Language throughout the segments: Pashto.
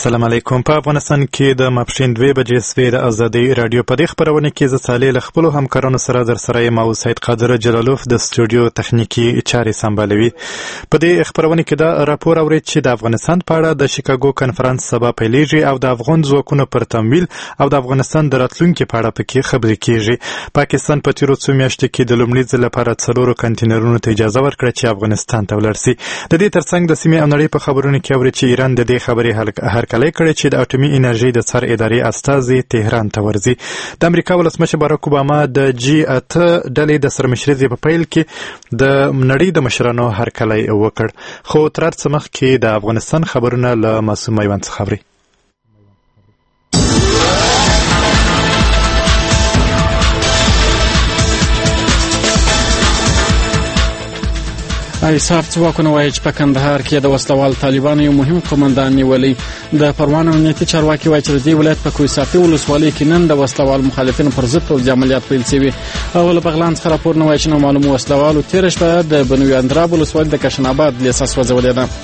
السلام علیکم. په افغانستان کې د ماپښین 2 بجې سوی د ازادي رادیو په دې خبرونه کې زه صالح له خپلو همکارانو سره در سره یم او سید قادر جلالوف د سټوډیو تخنیکی چارې سمبالوي. په دې خبرونه کې دا راپور اورید چې د افغانستان په اړه د شیکاګو کنفرانس سبا پیلېږي او د افغان ځواکونو پر تمویل او د افغانستان د راتلونکي په اړه پکې خبرې کیږي. پاکستان په تیرو څو میاشتو کې د لومړي ځل لپاره 4 کانټینرونو ته اجازه ورکړه چې افغانستان ته ولاړ شي. د دې ترڅنګ د سیمې او نړۍ په خبرونو کې اورید چې ایران د دې خبرې هرکلی کړی چې د اټومي انرژي د څار ادارې استازي تهران ته ورځي. د امریکا ولسمشر باراک اوباما د G8 ډلې د سرمشرۍ په پیل کې د نړۍ د مشرانو هرکلی وکړ. خو تر څه مخکې د افغانستان خبرونه له معصوم میوند څخه اوري. ایساف ځواکونه وایي چې په کندهار کې د وسلوال طالبانو یو مهم قومندان نیولی. د پروان امنیتي چارواکي وایي چې د دې ولایت په کوهسافي ولسوالۍ کې نن د وسلوال مخالفینو پر ضد پوځي عملیات پیل شوي. او له بغلان څخه راپور نه وایي چې نامعلومو وسلوالو تېره شپه د بنو اندراب ولسوالۍ د کشن آباد لیسه سوځولې ده.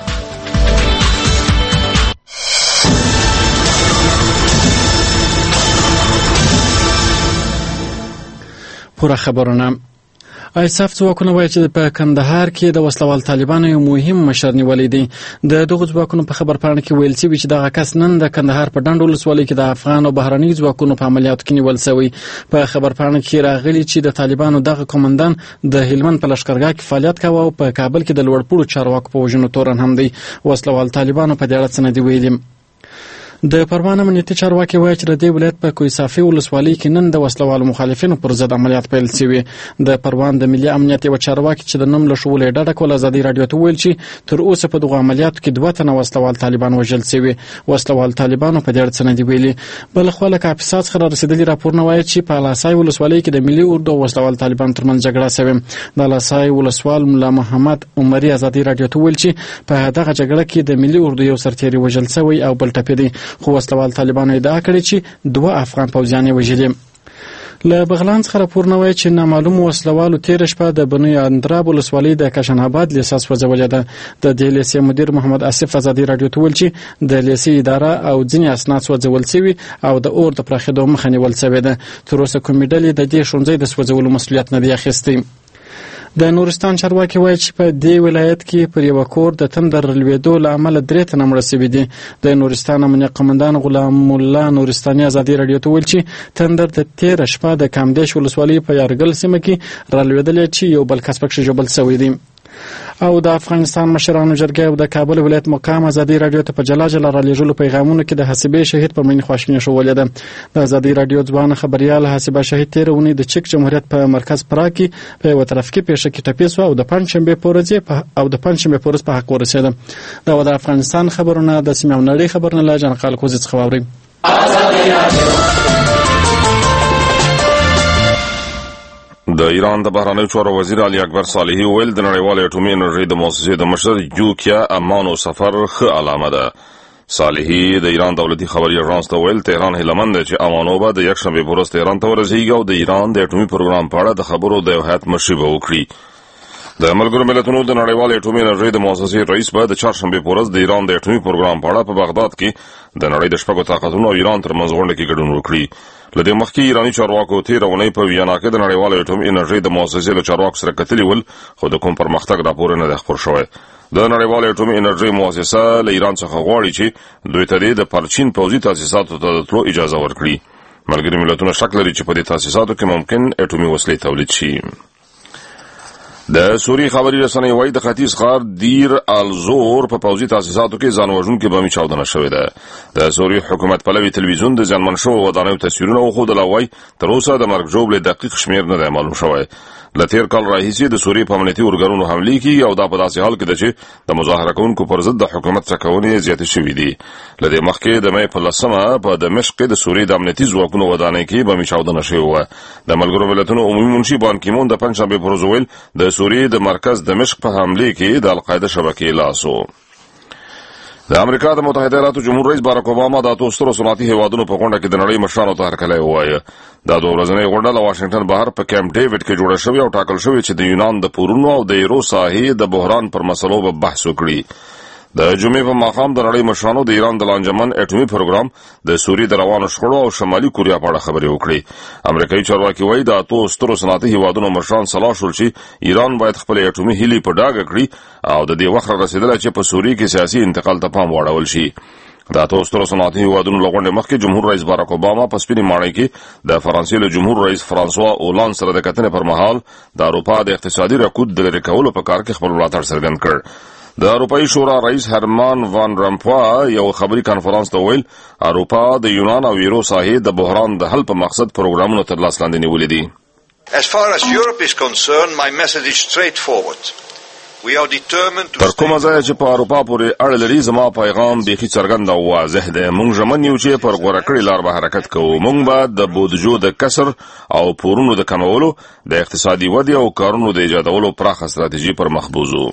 پوره خبرونه. ایساف ځواکونه وایي چې په کندهار کې د وسلوال طالبانو یو مهم مشر نیولی دی. د دغو ځواکونو په خبرپاڼه کې ویل شوي چې دغه کس نن د کندهار په ډنډ ولسوالۍ کې د افغان او بهرني ځواکونو په عملیاتو کې نیول شوی. په خبرپاڼه کې راغلي چې د طالبانو دغه قومندان د هلمند په لښکرګاه کې فعالیت کاوه او په کابل کې د لوړپوړو چارواکو په وژنو تورن هم دی. وسلوال طالبانو په دې اړه څه نه دي ویلي. د پروان امنیتي چارواکي وایي چې د دې ولایت په کوهسافي ولسوالۍ کې نن د وسلوالو مخالفینو پر ضد عملیات پیل شوي. د پروان د ملي امنیت یو چارواکي چې د نوم له شولې ډډه کوله ازادي رادیو ته ویل چې تر اوسه په دغو عملیاتو کې 2 تنه وسلوال طالبان وژل شوي. وسلوال طالبانو په دې اړه څه نه دي ویلي. بل خو له کاپیسا څخه رسېدلي راپورونه وایي چې په لاسای ولسوالۍ کې د ملي اردو او وسلوال طالبانو ترمنځ جګړه شوې. د لاسای ولسوال ملا محمد عمري ازادي رادیو ته ویل چې په دغه جګړه کې د ملي اردو یو سرتیری وژل شوی او بل ټپي دی. خو وسلوال طالبانو ادعا کړې چې 2 افغان پوځیان یې وژلي. له بغلان څخه راپور نه وایي چې نامعلوم وسلوالو تېره شپه د بنو اندراب ولسوالۍ د کشن آباد لیسه سوځولې ده. د دې لیسې مدیر محمد آصف ازادي رادیو ته ویل چې د لیسې اداره او ځینې اسناد سوځول شوي او د اور د پراخېدو مخه نیول شوې ده. تر اوسه کومې ډلې د دې ښوونځي د سوځولو مسؤلیت نه دی اخیستی. د نورستان چارواکي وایي چې په دې ولایت کې پر یو کور د تندر لوېدو له امله 3 تنه مړه شوي دي. د نورستان امنیت قومندان غلام الله نورستاني ازادي رادیو ته ویل چې تندر د 13 شپه د کامدیش ولسوالۍ په یارګل سیمه کې رالوېدلی چې یو بل کس پکې ژوبل شوی دی. او د افغانستان مشرانو جرګه او د کابل ولایت مقام ازادي رادیو ته په جلا جلا رالیږلو پیغامونو کې د حسیبې شهید په مینې خواشیني شولې ده. د ازادي رادیو ځوان خبريال حسیبه شهید تېره اونۍ د چک جمهوریت په مرکز پرا کې په یو ترافیکي پیښه کې ټپي شو او د پنځشنبه په ورځ په حق ورسېده. دا د افغانستان خبرونه د سیمې او نړۍ خبرونه له جنقال کوزي څخه واورئ. د ایران د بهرنیو چارو وزیر علي اکبر صالحي ویل د نړیوالې اټومي انرژۍ د مؤسسې د مشر یوکیا امانو سفر ښه علامه ده. صالحي د ایران دولتي خبري اژانس ته ویل تهران هیلمند چې امانو به د یکشنبه په ورځ تهران ته ورسیږي او د ایران د اټومي پروګرام په اړه د خبرو د یو هیئت مشري به وکړي. د ملګرو ملتونو د نړیوالې اټومي انرژۍ د مؤسسې رئیس به د چهارشنبه په ورځ د ایران د اټومي پروګرام په اړه په بغداد کې د نړۍ د شپږو طاقتونو او ایران ترمنځ غونډه کې ګډون وکړي. له دې مخکې ایراني چارواکو تېره اونۍ په ویانا کې د نړیوالې اټومي انرژۍ د مؤسسې له چارواکو سره کتلي ول خو د کوم پرمختګ راپور نه دی خپور شوی. د نړیوالې اټومي انرژۍ مؤسسه له ایران څخه غواړي چې دوی ته د پرچین پوځي تاسیساتو ته د تلو اجازه ورکړي. ملګري ملتونه شک لري چې په دې تاسیساتو کې ممکن اټومي وسلې تولید شي. د سوریې خبري رسنۍ وایي د ختیځ ښار دیر الزور په پوځي تاسیساتو کې ځان وژونکې بمي چاودنه شوې ده. د سوریې حکومت پلوي تلویزیون د زیانمن شوو ودانیو تصویرونه وښودل او وایي تر اوسه د مرګ ژوبلې دقیق شمېر نه دی معلوم شوی. له تېر کال راهیسې د سوریې په امنیتي ارګانونو حملې کېږي او دا په داسې حال کې ده چې د مظاهره کوونکو پر ضد د حکومت څرګندونې زیاتې شوې دي. له دې مخکې د مې په 10 په دمشق کې د سوریې د امنیتي ځواکونو ودانۍ کې بمي چاودنه شوې وه. د ملګرو ملتونو عمومي منشي بان کیمون د پنځشنبې په ورځ ویل د سوریې د مرکز دمشق په حملې کې د القاعده شبکې لاس و. د امریکا د متحده ایالاتو جمهور رئیس باراک اوباما د اتو سترو صنعتي هیوادونو په غونډه کې د نړۍ مشرانو ته هرکلی ووایه. دا 2 ورځنۍ غونډه له واشنگټن بهر په کیمپ ډیوډ کې جوړه شوې او ټاکل شوې چې د یونان د پورونو او د ایرو ساحې د بحران پر مسلو به بحث وکړي. د جمعې په ماښام د نړۍ مشرانو د ایران د لانجمن اټومي پروګرام د سوریې د روانو شخړو او شمالي کوریا په اړه خبرې وکړې. امریکایي چارواکي وایي د اتو سترو صنعتي هیوادونو مشران سلا شول چې ایران باید خپل اټومي هیلې په ډاګه کړي او د دې وخت رسیدلی چې په سوریې کې سیاسي انتقال ته پام واړول شي. د اتو سترو صنعتي هیوادونو له غونډې مخکې جمهور رئیس باراک اوباما په سپینې ماڼۍ کې د فرانسې له جمهور رئیس فرانسوا اولان سره د کتنې پر مهال د اروپا د اقتصادي رکود د لرې کولو په کار کې خپل ملاتړ څرګند کړ. د اروپایي شورا رئیس هرمان وان رامپوا یو خبري کانفرنس ته ویل اروپا د یونان او یورو ساحې د بحران د حل په مقصد پروګرامونو تر لاس لاندې نیولې دي. As far as Europe is concerned, my message is straightforward. We are determined to تر کومه ځایه چې په اروپا پورې اړه لري زما پیغام بیخي څرګند او واضح دی. موږ ژمن یو چې پر غوره کړې لار به حرکت کوو. موږ به د بودیجو د کسر او پورونو د کمولو د اقتصادي ودې او کارونو د ایجادولو پراخه ستراتیژي پر مخ بوځو.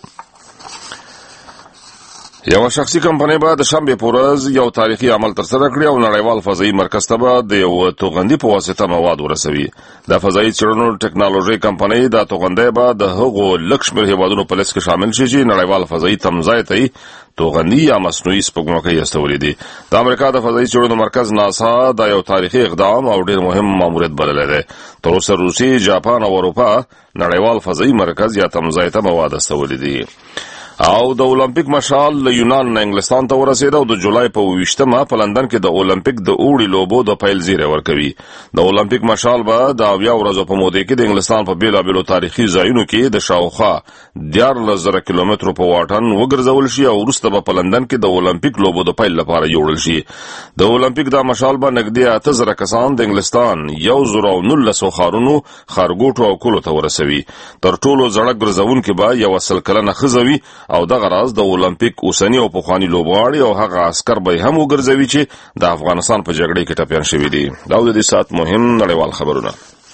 یو شخصي کمپنۍ به د شنبې په ورځ یو تاریخي عمل ترسره کړي او نړیوال فضایي مرکز ته به د یو توغندي په واسطه مواد ورسوي. د فضایي څېړنو ټیکنالوژي کمپنۍ دا توغندی به د هغو لږ شمېر هیوادونو په لیست کې شامل شي چې نړیوال فضایي تمځای ته توغندي یا مصنوعي سپوږمکۍ استولې دي. د امریکا د فضایي څېړنو مرکز ناسا دا یو تاریخي اقدام او ډېر مهم ماموریت بللی دی. تر اوسه روسیې، جاپان او اروپا نړیوال فضایي مرکز یا تمځای ته مواد استولې دي. او د اولمپیک مشال له یونان نه انګلستان ته ورسېد او د جولای په 28مه په لندن کې د اولمپیک د اوړي لوبو د پیل زیری ورکوي. د اولمپیک مشال به د 80 ورځو په موده کې د انګلستان په بیلابیلو تاریخي ځایونو کې د شاوخوا 14,000 کیلومترو په واټن وګرځول شي او وروسته به په لندن کې د اولمپیک لوبو د پیل لپاره جوړل شي. د اولمپیک د مشال به نږدې 8,000 کسان د انګلستان 119 ښارونو، ښارګوټو او کلو ته ورسوي. تر ټولو زړه ګرځونکي به یو سل کلنه ښځه وي او دغه راز د اولمپیک اوسنی او پخواني لوبغاړي او هغه عسکر به هم وګرځوي چې د افغانستان په جګړه کې ټپیان شوي دي. دا د دې ساعت مهم نړیوال خبرونه.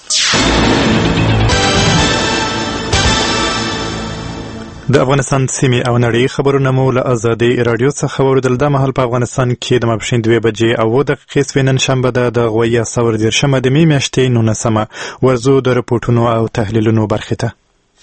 د افغانستان سیمې او نړۍ خبرونه مو له ازادي رادیو څخه واوریدل. د مهال په افغانستان کې د ماپښین 2 بجې او 10 دقیقې نن شنبه ده د غویا سور 10 د می میاشتې 19 ورزو د رپورټونو او تحلیلونو برخه ته.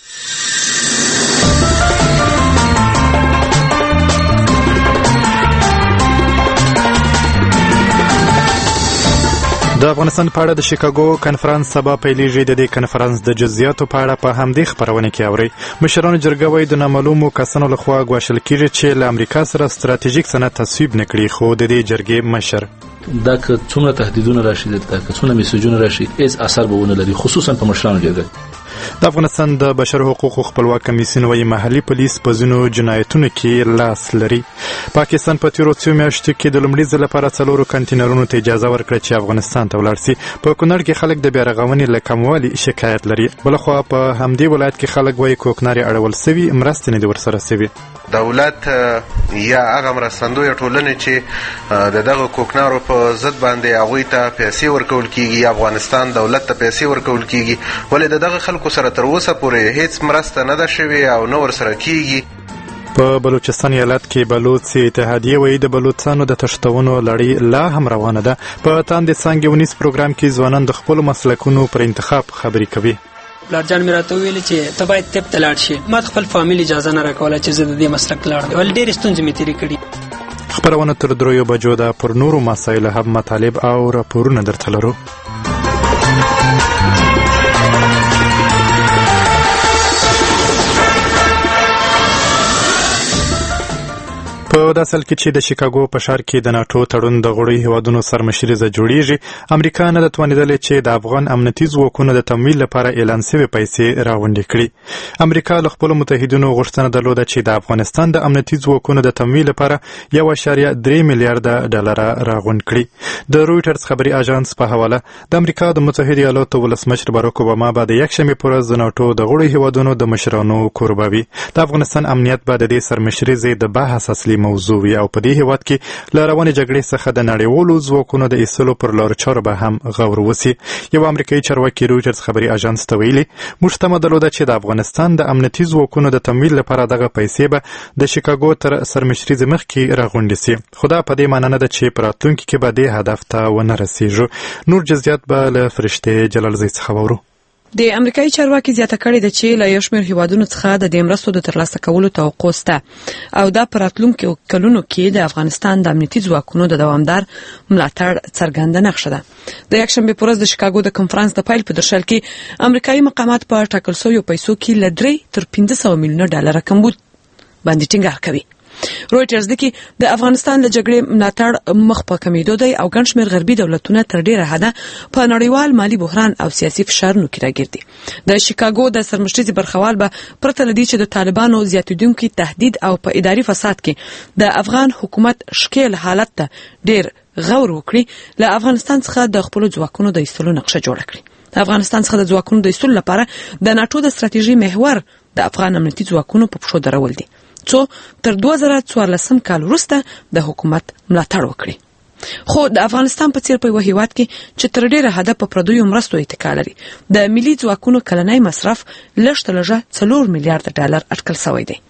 د افغانستان په اړه د شیکاګو کنفرانس سبا پیلیږي. د دې کنفرانس د جزئیاتو په اړه په همدې خبرونه کې اوري. مشرانو جرګه وايي د نامعلومو کسانو لخوا ګواښل کیږي چې له امریکا سره ستراتیژیک سند تصویب نکړي. خو د دې جرګې مشر دا که څومره تهدیدونه راشي، دا که څومره میسجونه راشي، هیڅ اثر به ونه لري، خصوصا په مشرانو جرګه. د افغانستان د بشر حقوقو خپلواک کمیسیون وايي محلي پولیس په ځینو جنایتونو کې لاس لري. پاکستان په تیرو څو میاشتو کې د لومړي ځل لپاره 4 کنټینرونو ته اجازه ورکړه چې افغانستان ته ولاړ شي. په کونړ کې خلک د بیارغونې له کموالي شکایت لري. بلخوا په همدې ولایت کې خلک وايي کوکناري اړول سوي، مرستې نه دي ورسره سوي. دولت یا هغه مرستندوی ټولنې چې دغه کوکنارو په ضد باندې هغوی ته پیسې ورکول کیږي، افغانستان دولت ته پیسې ورکول کیږي، ولې دغه خلکو سره تر اوسه پورې هیڅ مرسته نه ده شوې او نه ورسره کیږي. په بلوچستان ایالت کې بلوڅ اتحادیه وایي د بلوڅانو د تښتونو لړۍ لا هم روانه ده. په تاندې څانګې ونیس پروګرام کې ځوانان د خپلو مسلکونو پر انتخاب خبرې کوي. پلارجان مې راته ویل چې ته باید طب ته لاړ شي. ما خپل فامیل اجازه نه راکوله چې زه د دې مسلک لاړ شم، ولې ډېرې ستونزې مې تېرې کړي. خبرونه تر 3 بجو ده. پر نورو مسایلو هم مطالب او راپورونه درته لرو. په داسې حال کې چې د شیکاګو په ښار کې د ناټو تړون د غړو هیوادونو سرمشریزه جوړیږي، امریکا نه ده توانېدلې چې د افغان امنیتي ځواکونو د تمویل لپاره اعلان شوې پیسې راغونډې کړي. امریکا له خپلو متحدینو غوښتنه درلوده چې د افغانستان د امنیتي ځواکونو د تمویل لپاره 1.3 میلیارډ ډالر راغونډ کړي. د رویټرز خبري اژانس په حواله د امریکا د متحده ایالاتو ولسمشر باراک اوباما به د یکشنبې په ورځ د ناټو د غړو هیوادونو د مشرانو کوربه وي. د افغانستان امنیت به د دې سرمشریزې د بحث اصلي موضوع وي او په دې هیواد کې له روانې جګړې څخه د نړیوالو ځواکونو د ایستلو پر لارو چارو به هم غور وسي. یو امریکایي چارواکي رویټرز خبري اژانس ته ویلي موږ تمه درلوده چې د افغانستان د امنیتي ځواکونو د تمویل لپاره دغه پیسې به د شیکاګو تر سرمشریزې مخکې راغونډې سي، خو دا په دې معنی نه ده چې په راتلونکي کې به دې هدف ته ونه رسیږو. نور جزئیات به له فرشتې جلالزۍ څخه واورو. د امریکایي چارواکي زیاته کړې ده چې له یو شمېر هیوادونو څخه د دې مرستو د ترلاسه کولو توقع شته او دا په راتلونکو کلونو کې د افغانستان د امنیتي ځواکونو د دوامدار ملاتړ څرګنده نقشه ده. د یکشنبې په ورځ د شیکاګو د کنفرانس د پیل په درشل کې امریکایي مقامات په ټاکل شویو پیسو کې له 3 تر 500 میلیونه ډالر کمبود باندې ټینګار کوي. رويټرز د کې د افغانستان له جګړې ملاتړ مخ په کمیدو دی او ګڼ شمېر غربي دولتونه تر ډیره حده په نړیوال مالی بحران او سیاسي فشارونو کې راګرځي. د شیکاګو د سرمشريزي برخوال به پرته لدی چې د طالبانو زیاتیدونکو تهدید او په اداري فساد کې د افغان حکومت شکیل حالت ته ډیر غور وکړي له افغانستان څخه د خپل ځواکونو د ایستلو نقشه جوړه کړي. د افغانستان څخه د ځواکونو د ایستلو لپاره د ناتو د ستراتیژي محور د افغان امنیتي ځواکونو په پښو درول دي څو تر 2014 کال وروسته د حکومت ملاتړ وکړي. خو د افغانستان په څیر په یو هیواد کې چې تر ډیره حده په پردیو مرستو اتکا لري د ملي ځواکونو کلنی مصرف لږ لږه 4 میلیارډ ډالر اټکل شوی دی.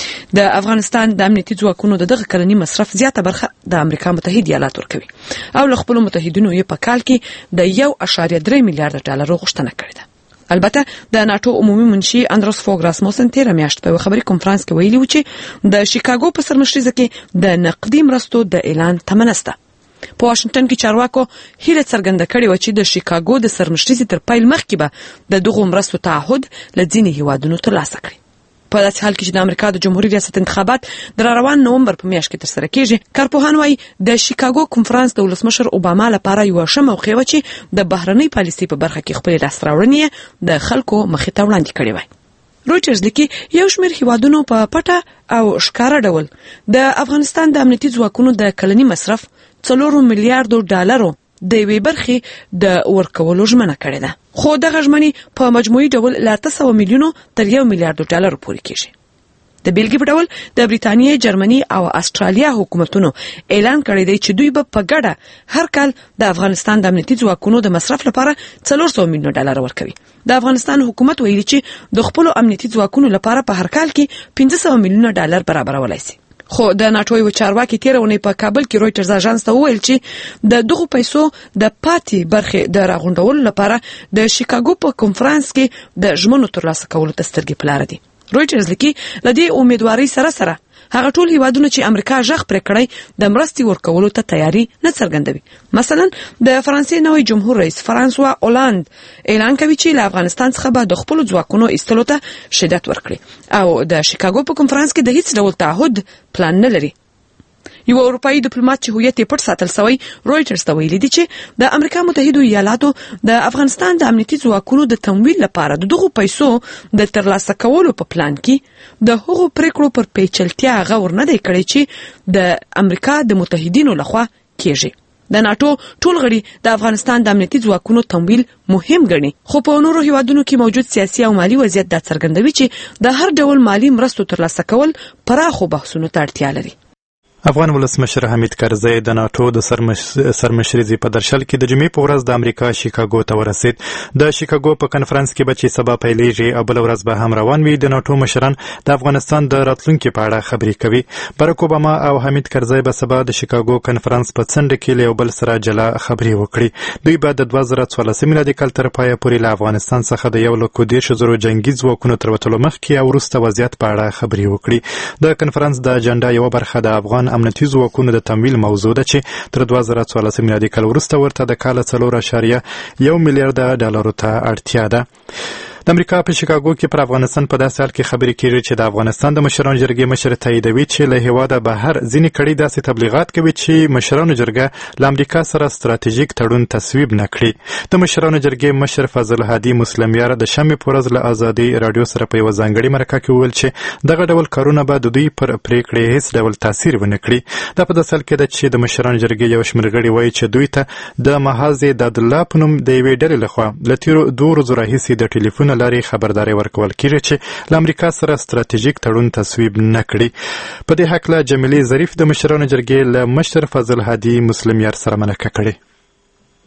د افغانستان د امنیتي ځواکونو دغه کلنی مصرف زیاته برخه د امریکا متحده ایالات ورکوي او له خپل متحدینو یې په کال کې د 1.3 میلیارډ ډالر غوښتنه کړې ده. البته د ناتو عمومي منشي اندرس فوګ راسموسن تیر میاشت په خبري کنفرانس کې ویلي و چې د شیکاګو په سرمشريزه کې د نقدي مرستو د اعلان تمنسته. په واشنگټن کې چارواکو هیله څرګنده کړې و چې د شیکاګو د سرمشريزي تر پیل مخکې به د دغو مرستو تعهد لځینې هیوادونو ترلاسه کړي. په داسې حال کې چې د امریکا د جمهوریت ریاست انتخابات در روان نومبر په میاشت کې ترسره کیږي، کارپوهان وايي د شیکاګو کنفرانس د ولسمشر اوباما لپاره یو ښه موقع و چې د بهرنۍ پالیسۍ په برخه کې خپل لاسته د خلکو مخې ته وړاندې کړي وای. رويټرز لیکي یو شمېر هیوادونو په پټه او ښکاره ډول د افغانستان د امنیتي ځواکونو د کلنی مصرف 4 میلیارډ ډالرو د وی برخې د ورکولو ژمنه کړې ده. خو دغه ژمنې په مجموعي ډول له 800 میلیونو تر 1 میلیارډ ډالر پورې کېږي. د بیلګې په ډول د بریتانیې، جرمني او استرالیا حکومتونو اعلان کړی دی چې دوی به په ګډه هر کال د افغانستان د امنیتي ځواکونو د مصرف لپاره 400 میلیونه ډالر ورکوي. د افغانستان حکومت ویلي چې د خپل امنیتي ځواکونو لپاره په هر کال کې 500 میلیونه ډالر برابرولای شي. خو د ناتو یو چارواکي تیرونه په کابل کې رويټرز اژانس ته وویل چې د دغه پیسو د پاتې برخې د راغونډولو لپاره د شیکاګو په کنفرانس کې د ژمنو ترلاسه کولو تسترګې پلار دي. رويټرز لیکي لدی امیدواري سره هغه ټول هیوادونه چې امریکا ژغ پرې کړی د مرستې ورکولو ته تیاری نه څرګندوي. مثلا د فرانسې نوی جمهور رئیس فرانسوا اولاند اعلان کوي چې له افغانستان څخه به د خپل ځواکونو ایستلو ته شدت ورکړي او د شیکاګو په کنفرانس کې د هیڅ ډول تعهد پلان نه لري. یو اروپایي ډیپلوماټ چې هویت یې پټ ساتل شوی رويټرز ته ویلي دی چې د امریکا متحده ایالاتو د افغانستان د امنیتي ځواکونو د تمویل لپاره دغه پیسو د ترلاسه کولو په پلان کې د هغو پریکړو پر پیچلتیا غور نه دی کړی چې د امریکا د متحدینو لخوا کیږي. د ناتو ټول غړي د افغانستان د امنیتي ځواکونو تمویل مهم ګڼي، خو په نورو هیوادونو کې موجود سیاسي او مالی وضعیت دا څرګندوي چې د هر ډول مالی مرستو ترلاسه کول پراخو بحثونو ته اړتیا لري. افغان ولسمشر حمید کرزی د ناتو د سرمشريزي په درشل کې د جمعې په ورځ د امریکا شیکاګو ته ورسید. د شیکاګو په کنفرانس کې به چې سبا پیلېږي او بل ورځ به هم روان وي، د ناتو مشران د افغانستان د راتلونکي په اړه خبرې کوي. باراک اوباما او حمید کرزی به سبا د شیکاګو کنفرانس په څنډه کې له یو بل سره جلا خبرې وکړي. دوی به د 2014 میلادي کال تر پایه پورې له افغانستان څخه د 1,10,000 جنگي ځواکونو تر وتلو مخکې او وروسته وضعیت په اړه خبرې وکړي. د کنفرانس د اجنډا یو برخه د افغان امنیتي ځواکونو د تمویل موضوع ده چې تر 2014 میلادي کال وروسته ورته د کال 4.1 میلیارډ ډالرو ته اړتیا ده. د امریکا په شیکاګو کې پر افغانستان په داسې حال کې خبرې کیږي چې د افغانستان د مشرانو جرګې مشر تاییدوي چې له هیواده بهر ځینې کړي داسې تبلیغات کوي چې مشرانو جرګه له امریکا سره ستراتیژیک تړون تصویب نه کړي. د مشرانو جرګې مشر فضل هادي مسلمیار د شنبې په ورځ له ازادي رادیو سره په یوه ځانګړې مرکه کې وویل چې دغه ډول کارونه به د دوی پر پریکړې هیڅ ډول تاثیر ونه کړي. دا په داسې حال کې ده چې د مشرانو جرګې یو شمېر غړي وایي چې دوی ته د محاذ دادالله په نوم د یوې ډلې لخوا له تېرو 2 ورځو راهیسې د ټلیفون له لارې خبرداری ورکول کیږي چې له امریکا سره ستراتیژیک تړون تصویب نه کړي. په دې هکله جمیلې ظریف د مشرانو جرګې له مشر فضل هادي مسلمیار سره مرکه کړې.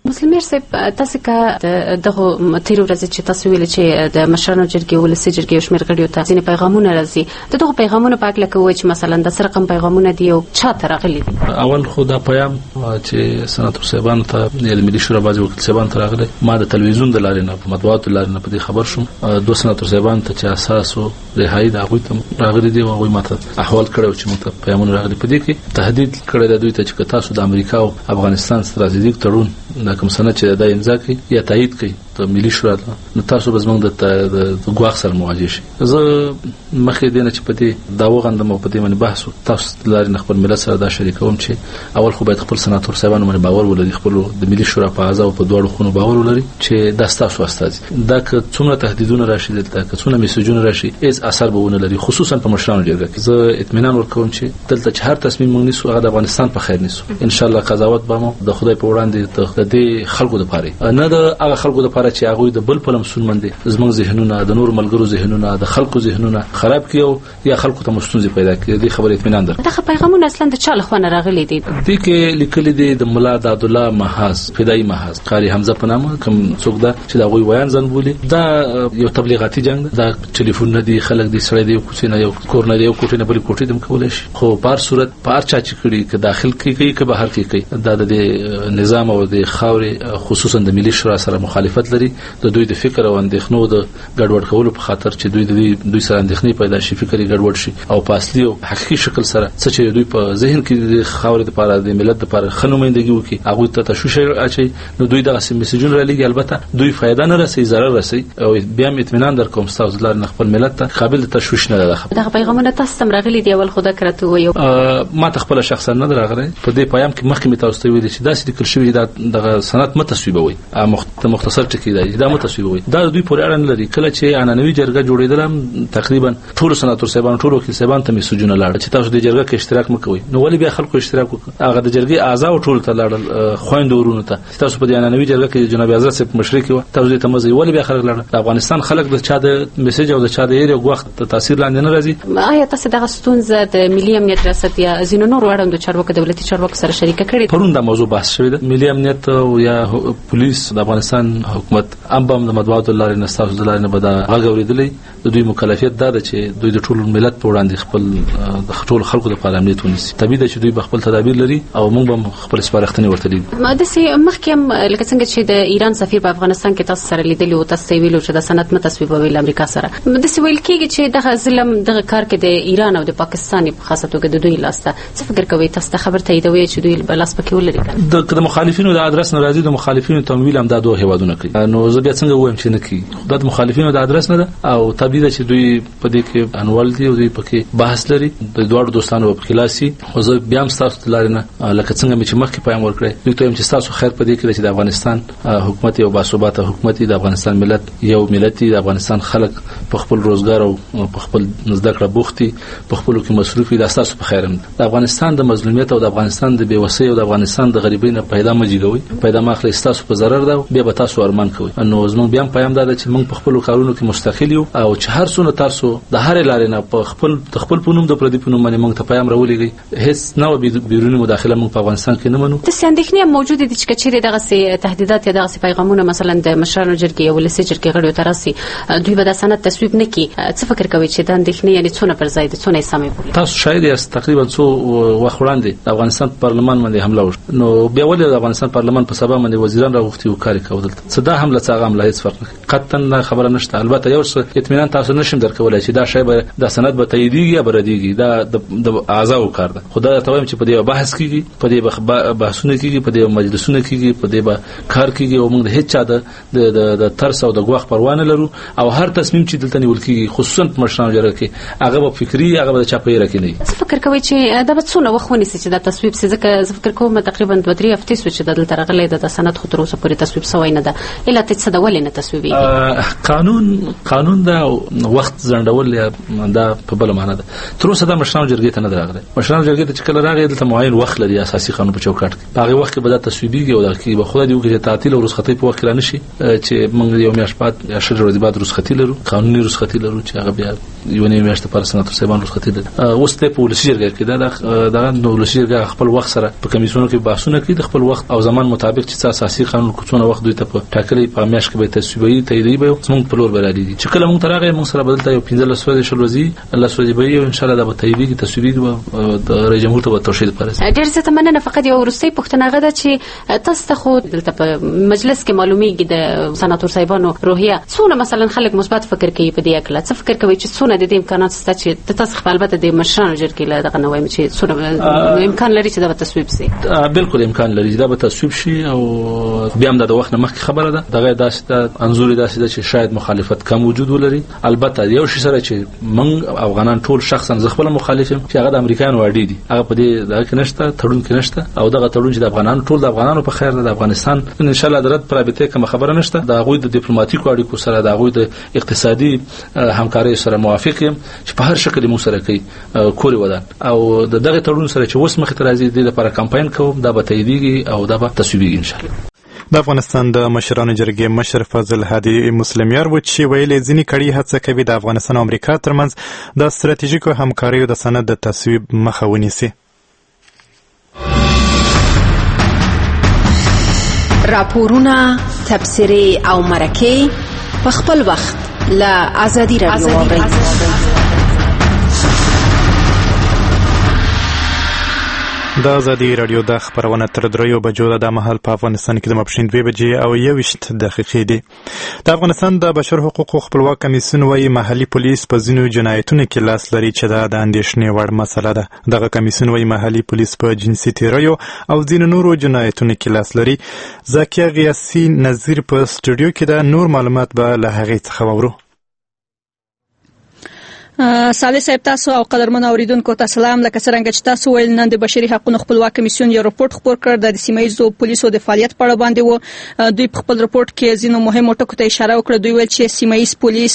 مسلمیر صاحب تاسو کا دغه تیر ورځ چې تاسو ویل چې د مشرانو جرګې ولسی جرګې شمیر غړیو ته ځینې پیغامونه راځي دغه پیغامونه پاک لکه وای چې مثلا د سرقم پیغامونه دی او چا ترغلي دي اول خو دا پیغام چې سناتور صاحبان ته د ملي شورا بازي وکیل صاحبان ته راغله ما د تلویزیون د لارې نه په مطبوعاتو لارې نه په دې خبر شوم دوه سناتور صاحبان ته چې اساس او رهایی د هغه ته راغلي دي او هغه ماته احوال کړو چې موږ ته پیغامونه راغلي په دې کې تهدید کړی د دوی ته چې تاسو د امریکا او افغانستان ستراتیژیک تړون د کوم سند چې د امضا کوي یا تایید کوي ته ملي شورا نو تاسو به زموږ د ګواښ سره مواجه شي زه مخکې دینه چې په دې دا وغندم او په دې باندې بحث تاسو لارې خپل ملت سره دا شریکوم چې اول خو باید خپل سناتور صاحبانو باندې باور ولري خپل د ملي شورا په اعضاء او په دوړو خونو باور ولري چې دا تاسو استاد دا که څومره تهدیدونه راشي دلته که څومره میسجونه راشي هیڅ اثر به ونه لري خصوصا په مشرانو جرګه کې زه اطمینان ورکوم چې دلته چې هر تصمیم موږ نیسو هغه د افغانستان په خیر نیسو ان شاء الله قضاوت به مو د خدای په وړاندې د دې خلکو لپاره نه د هغه خلکو لپاره چې هغه د بل په لمسون باندې زموږ ذهنونه د نور ملګرو ذهنونه د خلکو ذهنونه خراب کیو یا خلکو ته مستونزې پیدا کړي دې خبره اطمینان در دغه پیغامونه اصلا د چا لخوا نه راغلي دي دې کې لیکل دي د مولا داد الله محاز فدای محاز قاری حمزه په نامه کوم څوک دا چې دا غوي ویان ځن بولی دا یو تبلیغاتي جنگ دا ټلیفون نه دی خلک دي سړی دی کوڅه نه یو کور نه یو کوټه نه بل کوټه دم کولای شي خو په هر صورت په هر چا چې کړي ک داخل کوي ک بهر کوي دا د نظام او د خاورې خصوصا د ملي شورا سره مخالفت لري د دوی د فکر او اندېښنو د ګډوډ کولو په خاطر چې دوی سره اندېښنې پیدا شي فکري ګډوډ شي او په اصلي او حقيقي شکل سره چې دوی په ذهن کې د خاورې لپاره د ملت لپاره خنومندګي وکړي هغه ته تشویش اچي نو دوی دغه میسجونه را لګي البته دوی فائدہ نه رسي ضرر رسي او بیا اطمینان در کوم تاسو لار خپل ملت ته قابل تشویش نه ده دغه پیغامونه تاسو تم راغلي دی اول خدا کرته وي ما خپل شخصا نه راغلی په دې پیغام کې مخکې تاسو ته ویل چې دا چې کل شوی دغه سند متصویبوي مختصر ټکی دی دا متصویبوي دا دوی پورې اړه نه لري کله چې عنعنوي جرګه جوړیدل تقریبا ټول سناتور صاحبان ټول وکیل صاحبان ته میسجونه لاړ چې تاسو د جرګه کې اشتراک مکوئ نو ولې بیا خلکو اشتراک وکړي هغه د جرګې اعضاء ټول ته لاړل خويند ورونو ته تاسو په دې عنعنوي جرګه کې جناب اعظم صاحب مشرک و تاسو ته مزي ولې بیا خلک لاړل د افغانستان خلک د چا د میسج او د چا د یو وخت تاثیر لاندې نه راځي آیا تاسو دغه ستونزه د ملي امنیت ریاست یا زینو نور وړاندو چارواکو دولتي چارواکو سره شریک کړي پرون دا موضوع بحث شوی د ملي امنیت یا پولیس د افغانستان حکومت امبم د مطبوعاتو لارې نه تاسو د لارې نه بدا غوړېدلې د دوی مکلفیت دا ده چې دوی د ټول ملت په وړاندې خپل د ټول خلکو لپاره امنیت ونیسي طبيعي ده چې دوی خپل تدابیر لري او موږ هم خپل سپارښتنې ورته لیکو ما د سي مخکم لکه څنګه چې د ایران سفیر په افغانستان کې تاسو سره لیدلی او تاسو ویلو چې د سند متصویبوي امریکا سره د سی ویل کېږي چې دغه ظلم دغه کار کې د ایران او د پاکستان په خاصه توګه د دوی لاسته څه فکر کوي تاسو خبر تاییدوي چې دوی بلاس پکې ولري د مخالفینو د ادرس ناراضي د مخالفینو تمویل هم د دوه هوادونه کوي نو زه بیا څنګه وایم چې نه کوي د مخالفینو د ادرس نه ده او طبيعي ده چې دوی په دې کې انوال دي او دوی پکې بحث لري د دوه دوستانو په کلاسي خو زه بیا هم تاسو لارینه لکه څنګه چې مخکې پیغام ورکړی دوی ته چې تاسو خیر په دې کې چې د افغانستان حکومت او باثباته حکومت د افغانستان ملت یو ملت د افغانستان خلک په خپل روزګار او په خپل زده کړه بوختي په خپل کې مصروفي د اساس په خیرم د افغانستان د مظلومیت او د افغانستان د بیوسۍ او د افغانستان د غریبۍ نه پیدا مجیږي پیدا ماخلي تاسو په ضرر ده بیا به تاسو ارمان کوي نو زموږ بیا پیغام دا چې موږ په خپل کارونو کې مستقل یو او چې هر څونه تاسو د هر لارې نه په خپل پونوم د پردي پونوم باندې موږ ته پیغام راولېږي هیڅ نو بیرونی مداخله موږ په افغانستان کې نه منو د سندېخنې موجوده دي چې چیرې دغه سي تهدیدات یا دغه پیغامونه مثلا د مشرانو جرګې او ولسی جرګې غړو تراسي دوی به د سند تصویب نه کی څه فکر کوي چې د اندېښنې یعنی څونه پر ځای د څونه سمې بولي تاسو شاید یاست تقریبا څو وخت وړاندې د افغانستان پارلمان باندې حمله وشو نو بیا ولې د افغانستان پارلمان په سبا باندې وزیران راغوښتي او کار کول صدا حمله څنګه حمله هیڅ فرق نه قطعا خبره نشته البته یو څه اطمینان تاسو نشم درکولای چې دا شی به د سند به تاییدیږي یا بردیږي دا د اعضاء کار ده خدای ته وایم چې په دې بحث کیږي په دې بحثونه کیږي په دې مجلسونه کیږي په دې کار کیږي او موږ هیڅ چا د ترس او د غوښ پروا نه لرو او هر تصمیم چې دلته نیول کیږي خصوصا په مشرانو جرګه کې هغه په فکری هغه د چاپیره کې نه فکر کوي چې دا به څونه وخت ونیسي چې دا تصویب ځکه فکر کوم تقریبا 2-3 هفتې چې دلته راغلي د سند خو تر اوسه پورې تصویب شوی نه ده اله ته څه ډول نه تصویبي قانون دا وخت ځنډول یا دا په بل معنا ده. تر اوسه دا مشرانو جرګې ته نه راغلی. مشرانو جرګې ته چې کله راغی دلته معین وخت لري اساسي قانون په چوکاټ کې. په هغه وخت کې به دا تصویبيږي او دا کې به خدای دې وکړي تعطیل او رخصتي په وخت کې رانشي چې موږ یو میاشت بعد یا شل ورځې بعد رخصتي لرو، قانوني رخصتي لرو چې هغه بیا یو نه میاشت پر سناتور صاحبان رخصتي لري. اوس ته په ولسی جرګه کې دا نو ولسی جرګه خپل وخت سره په کمیسیونو کې بحثونه کوي د خپل وخت او زمان مطابق چې اساسي قانون کوڅونه وخت دوی ته په ټاکلې په میاشت کې به تصویبي تاییدي به څنګه په لور برالي دي چې کله موږ ترغه موږ سره بدلته یو 15 ورځې شل ورځې الله سوځي به یو ان شاء الله دا به تاییدي تصویبي د رئیس جمهور ته توشید پرځ. ډېر څه تمنه فقط یو ورستۍ پښتنه غده چې تاسو ته خو دلته په مجلس کې معلومیږي د سناتور صاحبانو روحیه څونه مثلا خلک مثبت فکر کوي په دې اکله څه فکر کوي چې څونه د دې امکانات شته چې تاسو خپل البته د مشرانو جرګې له دغه نوې چې څونه امکان لري چې دا به تصویب شي. بالکل امکان لري دا به تصویب شي او بیا هم د وخت نه مخکې خبره ده دغه داسې انزوري داسې چې شاید مخالفت کم وجود ولري. البته یو شی سره چې موږ افغانان ټول شخصا زه خپل مخالف یم چې هغه د امریکایانو اړ دي هغه په دې دغه کې نشته تړون کې نشته او دغه تړون چې د افغانانو ټول د افغانانو په خیر د افغانستان ان شاء الله درت پرابطه کوم خبره نشته. د غوي د ډیپلوماټیکو اړیکو سره د غوي د اقتصادي همکاري سره موافق یم چې په هر شکل مو سره کوي کوري ودان او دغه تړون سره چې اوس مخ ته راځي د لپاره کمپاین کوم دا به تاییدیږي او دا به تصویبیږي ان شاء الله. د افغانستان د مشرانو جرګې مشر فضل هادي مسلمیار و چې ویلي ځینې کړي هڅه کوي د افغانستان او امریکا ترمنځ د ستراتیژیکو همکاریو د سند د تصویب مخه ونیسي. راپورونه، تبصرې او مرکې په خپل وخت له آزادي رادیو واورئ. د آزادي رادیو د خبرونه تر 3 بجو د مهال په افغانستان کې د ماپښین 2 بجې او 21 دقیقې دي. د افغانستان د بشر حقوقو خپلواک کمیسیون وايي محلي پولیس په ځینو جنایتونو کې لاس لري چې دا د اندېښنې وړ مسله ده. دغه کمیسیون وايي محلي پولیس په جنسي تیریو او ځینو نورو جنایتونو کې لاس لري. زاکیه غیاسي نظیر په سټوډیو کې د نور معلومات به له هغې څخه واورو. صالح صاحب تاسو او قدرمن اوریدونکو ته سلام. لکه څنګه چې تاسو ویل نن د بشري حقوقو خپلواک کمیسیون یو رپورت خپور کړ د سیمایي پولیسو د فعالیت په اړه باندې و. دوی په خپل رپورت کې ځینو مهمو ټکو ته اشاره وکړه. دوی ویل چې سیمایي پولیس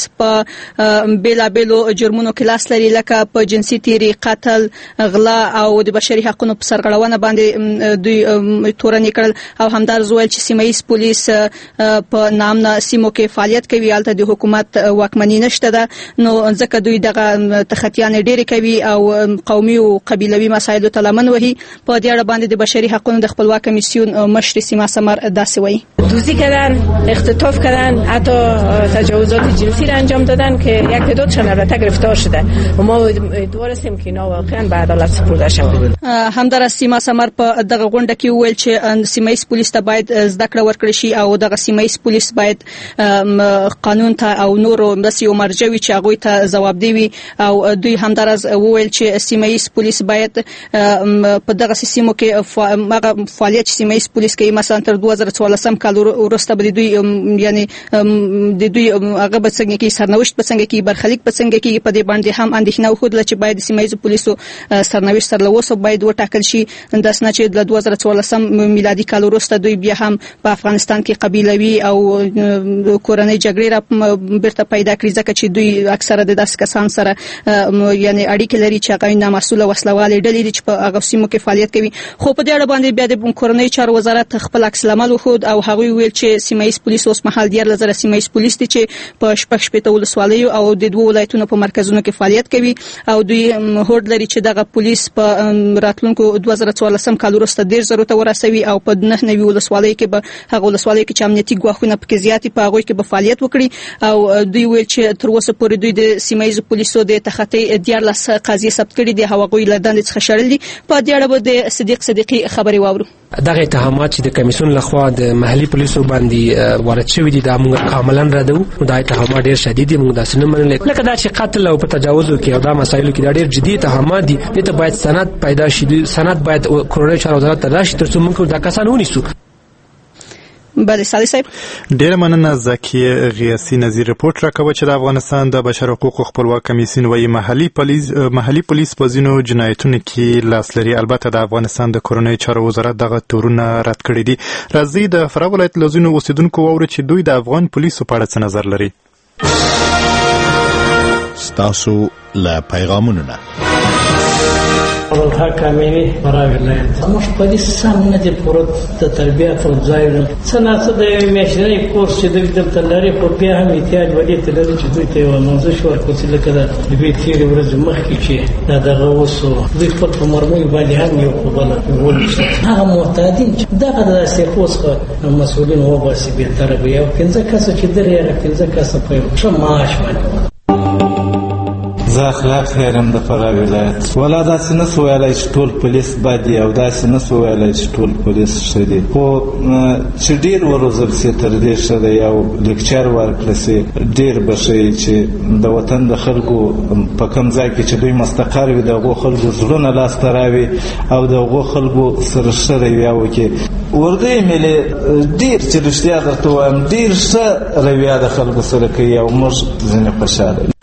په بیلابېلو جرمونو کې لاس لري لکه په جنسي تیری، قتل، غلا او د بشري حقوقو په سرغړونه باندې دوی تورنې کړل او همدارز ویل چې سیمایي پولیس په نامنه سیمو کې فعالیت کوي البته د حکومت واکمنۍ نشته ده نو ځکه دوی تخطیان ډېرې کوي او قومي او قبیلوي مسایلو ته لمن وهي. په دې اړه باندې د بشري حقوقو د خپلواک کمیسیون مشر سیما سمر داسې وایي: دوزی کردن، اختطاف کردن، حتی تجاوزات جنسی را انجام دادن که یک تعدادشان البته گرفتار شده و ما امیدوار هستیم که اینا واقعا به عدالت سپرده شود. همدارس سیما سمر په دغه غونډه کې وویل چې سیمایي پولیس ته باید زده کړه ورکړل شي او دغه سیمایي پولیس باید قانون ته او نورو بسي او مرجوي چې هغه ته ځواب دی او دوی همدارس وویل چې سیمایي پولیس باید په دغه سیمو کې هغه فعالیت چې سیمایي پولیس کوي مثلا تر 2014 کال وروسته به دوی یعنی د دوی هغه به څنګه کې سرنوشت به څنګه کې برخلیک به څنګه کې په دې باندې هم اندېښنه وښودله چې باید سیمایي پولیسو سرنوشت سره لوسو باید وټاکل شي. د سنه چې د 2014 میلادي کال وروسته دوی بیا هم په افغانستان کې قبیلوي او کورنۍ جګړې را بیرته پیدا کړې ځکه چې دوی اکثره د داس کسان سره یعنی اړیکې لري چې هغه نامسؤله وسلوالې ډلې دي چې په هغه سیمو کې فعالیت کوي. خو په دې اړه باندې بیا د کورنۍ چارو وزارت خپل عکس العمل وښود او هغوی ویل چې سیمایي پولیس اوس مهال 10000 سیمایي پولیس دي چې په شپږ ولسوالیو او د 2 ولایتونو په مرکزونو کې فعالیت کوي او دوی هوډ لري چې دغه پولیس په راتلونکو 2014 کال وروسته 10000 ته ورسوي او په 9 ولسوالیو کې به هغه ولسوالیو کې چې امنیتي ګواښونه پکې زیاتې په هغوی کې به فعالیت وکړي او دوی ویل چې تر اوسه پورې دوی د سیمایي پولیسو د تخطي 14 قضیې ثبت کړي دي هغوی له دندې څخه شړل دي. په دې اړه به د صدیق صدیقي خبري واورو. دغه اتهامات چې د کمیسیون لخوا د محلي پولیسو باندې وارد شوي دي دا موږ کاملا ردو. دا اتهامات ډېر شدید دي، موږ داسې نه منل لکه دا چې قتل او په تجاوز کې او دا مسایلو کې دا ډېر جدي اتهامات دي. دې ته باید سند پیدا شي، سند باید کورنۍ چارو وزارت ته راشي ترڅو موږ دا کسان ونیسو. بله صالح صاحب ډیره مننه زکیه غیاثي نظیر رپورټ راکوه چې د افغانستان د بشر حقوقو خپلواک کمیسیون وایي محلي پولیس په ځینو جنایتونو کې لاس لري. البته د افغانستان د کورنیو چارو وزارت دغه تورونه رد کړي دي. راځي د فراه ولایت له ځینو اوسیدونکو واورو چې دوی د افغان پولیسو په اړه څه نظر لري. ستاسو له پیغامونو نه الحق امینی فراه ولایت موږ پولیس سم نه دي پوره د تربیت او ځای څه نه څه د میاشتنی کورس چې دلته لري په بیا هم احتیاج ودی ته لري چې دوی ته یو موضوع شو ورکوي لکه د دې تیری ورځ مخکې چې دغه وسو دوی خپل په مرمۍ باندې هم یو خبره ولې هغه معتادین دغه د سیکوس مسؤلین و باسي به تربیه او 15 کس چې درې 15 کس په ښه معاش باندې زه اخلاق خیرم د فراه ولایت ولا داسې نه سو ویلی چې ټول پولیس بد دي او داسې نه سو ویلی چې ټول پولیس ښه دي خو چې ډېر وروزل سي تر دې ښه دی او لیکچر ورکړه سي ډېر به ښه چې د وطن د خلکو په کوم ځای کې چې دوی مستقر وي د هغو خلکو زړونه لاسته راوي او د هغو خلکو سره ښه رویه وکړي. اردوی ملي ډېر چې رښتیا درته وایم ډېر ښه رویه د خلکو سره کوي او موږ ځینې خوشحاله یو.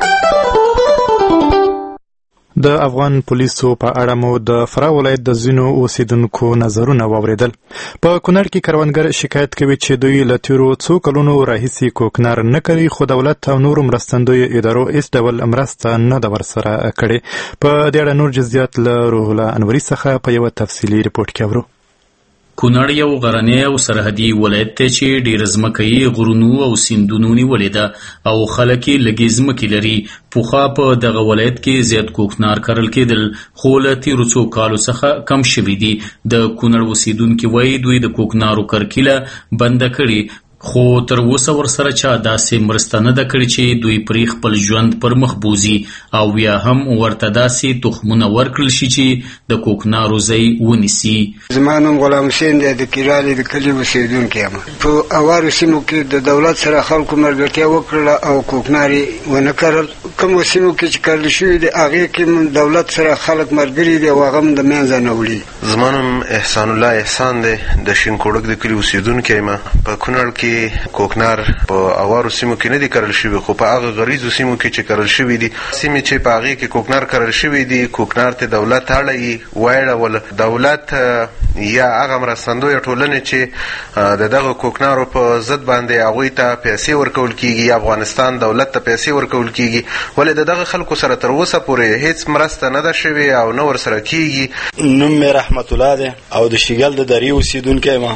د افغان پولیسو په اړه مو د فراه ولایت د ځینو اوسیدونکو نظرونه واوریدل. په کونړ کې کروندګر شکایت کوي چې دوی له تیرو څو کلونو راهیسې کوکنار نه کوي خو دولت او نورو مرستندویو ادارو هیڅ ډول مرسته نه ده ورسره کړې. په دې اړه نور جزئیات له روح الله انوري څخه په یوه تفصیلي رپورټ کې اورو. کونړ یو غرنی او سرحدي ولایت دی چې ډېر ځمکه یې غرونو او سیندونو نیولې ده او خلک یې لږې ځمکې لري. پخوا په دغه ولایت کې زیات کوکنار کرل کېدل خو له تېرو څو کالو څخه کم شوي دي. د کونړ اوسیدونکي وایي دوی د کوکنارو کرکیله بنده کړې خو تر اوسه ورسره چا داسې مرسته نه ده کړې چې دوی پرې خپل ژوند پر مخ بوځي او یا هم ورته داسې تخمونه ورکړل شي چې د کوکنارو ځای ونیسي. زما نوم غلام حسین دی د کیرالې د کلي اوسېدونکی یم. په اوارو سیمو کې د دولت سره خلکو ملګرتیا وکړله او کوکنار یې ونه کرل. کومو سیمو کې چې کرل شوي دي هغې کې دولت سره خلک ملګري دي او هغه هم د منځه نه وړي. زما نوم احسان الله احسان دی د شینکوړک د کلي اوسېدونکی یم. په کونړ کې کوکنار په اوارو سیمو کې نه دي کرل شوي خو په هغه غریزو سیمو کې چې کرل شوي دي سیمې چې په هغې کې کوکنار کرل شوي دي کوکنار ته دولت اړوي وایړول دولت یا هغه مرستندویه ټولنې چې د دغه کوکنارو په ضد باندې هغوی ته پیسې ورکول کېږي یا افغانستان دولت ته پیسې ورکول کېږي ولې د دغه خلکو سره تر اوسه پورې هیڅ مرسته نه ده شوې او نه ورسره کېږي. نوم مې رحمت الله دی او د شیګل د درې اوسېدونکی یم.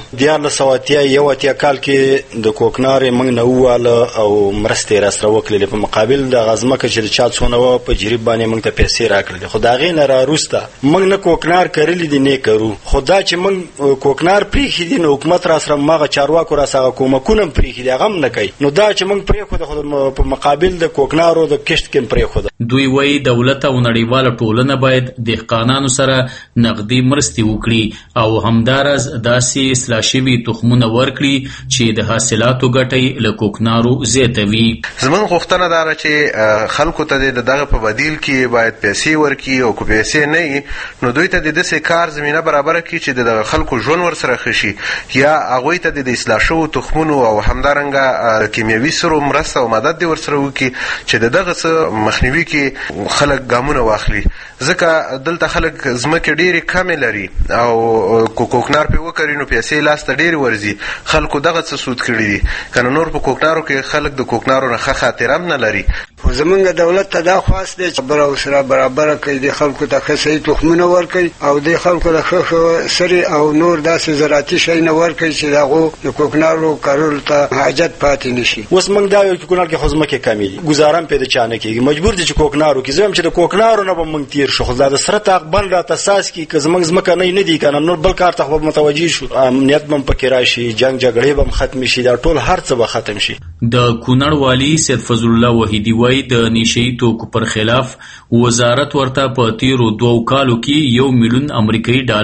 1981 کال کې د کوکنارې موږ نه وواله او مرستې یې راسره وکړلې په مقابل د هغه ځمکه چې د چا څونه وه په جریب باندې موږ ته پیسې راکړلې خو د هغې نه راوروسته موږ نه کوکنار کرلي دي نه کرو خو دا چې موږ کوکنار پرېښي دي نو حکومت راسره هغه چارواکو راسره هغه کومکونه هم پرېښي دي هغه هم نه کوي نو دا چې موږ پرېښوده خو په مقابل د کوکنارو د کښت کې هم پرېښوده. دوی وایي دولت او نړیواله ټولنه باید دهقانانو سره نغدي مرستې وکړي او همداراز داسې اصلاح شوي تخمونه ورکړي چې د حاصلاتو ګټې له کوکنارو زیاته وي. زموږ غوښتنه دا ده چې خلکو ته دغه په بدیل کې باید پیسې ورکړي او که پیسې نه وي نو دوی ته د داسې کار زمینه برابره کړي چې د خلکو ژوند ورسره ښه شي یا هغوی ته د اصلاح شوو تخمونو او همدارنګه کیمیاوي سرو مرسته او مدد دې ورسره وکړي چې د دغه څه مخنیوي کې خلک ګامونه واخلي ځکه دلته خلک ځمکې ډېرې کمې لري او کوکنار پرې وکړي نو پیسې لاسته ډېرې ورځي. خلکو دغه څه سود کړي دي که نه نور په کوکنارو کې خلک د کوکنارو نه ښه خاطره هم نه لري. زمونږ دولت ته دا خواست دی چې خبره ورسره برابره کړي د خلکو ته ښه صحیح تخمونه ورکړي او د خلکو له ښه سرې او نور داسې زراعتي شیونه ورکړي چې د هغو د کوکنارو کرلو ته حاجت پاتې نه شي. اوس موږ دا وایو چې کوکنار کې خو ځمکې کمې دي ګزاره هم پرې د چا نه کېږي مجبور دي چې کوکنارو کې زه هم چې د کوکنارو نه به موږ تېر شو خو دا د سره تقبل راته اساس کړي که زموږ ځمکه نه دي که نه نور بل کار ته خو به متوجه شو امنیت به هم پکې راشي جنګ جګړې به هم ختمې شي دا ټول هر څه به ختم شي. د کونړ والي سید فضل الله وحیدي وایي د نشه یي توکو پر خلاف وزارت ورته په تیرو 2 کالو کې $1 ملیون امریکایي ډالر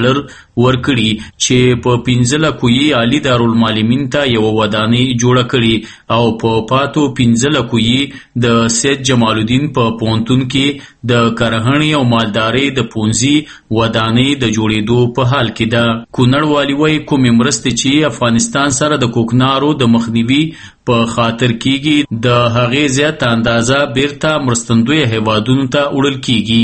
ورکړي چې په 15 لکوي عالی دارالمعلمین ته یو ودانۍ جوړه کړي او په پاتو 15 لکوي د سید جمال الدین په پونتون کې د کرهڼې او مالدارۍ د پونځي ودانۍ د جوړېدو په حال کې ده. کونړ والي وایي کومې مرستې چې افغانستان سره د کوکنارو د مخنیوي په خاطر کېږي د هغې زیاته اندازه بیرته مرستندویه هیوادونو ته وړل کېږي.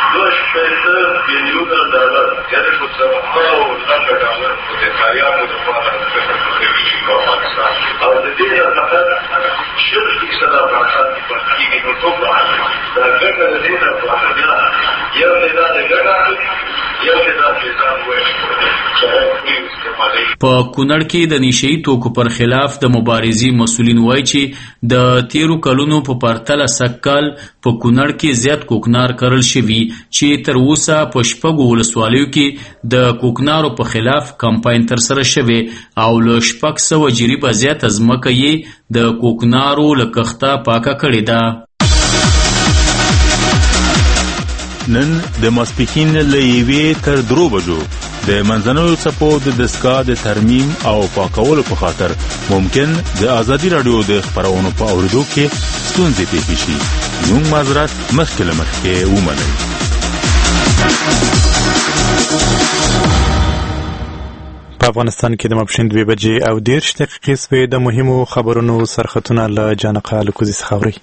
په کونړ کې د نشهیي توکو پر خلاف د مبارزې مسؤلین وایي چې د تیرو کلونو په پرتله سږکال په کونړ کې زیات کوکنار کرل شوي چې تر اوسه په 6 ولسوالیو کې د کوکنارو په خلاف کمپاین ترسره شوی او له 600 جریبه زیاته ځمکه یې د کوکنارو له کښته پاکه کړې ده. نن د ماسپښین له 1 تر 3 بجو د منځنوي څپو د دستګاه د ترمیم او پاکولو په خاطر ممکن د ازادي رادیو د خبرونو په اوریدو کې ستونزې پیښ شي. زموږ معذرت مخکې له مخکې ومنئ. په افغانستان کې د ماپښین 2 بجې او 10 دقیقې سوې. د مهمو خبرونو سرخطونه له جانقه لکوزي څخه اورئ.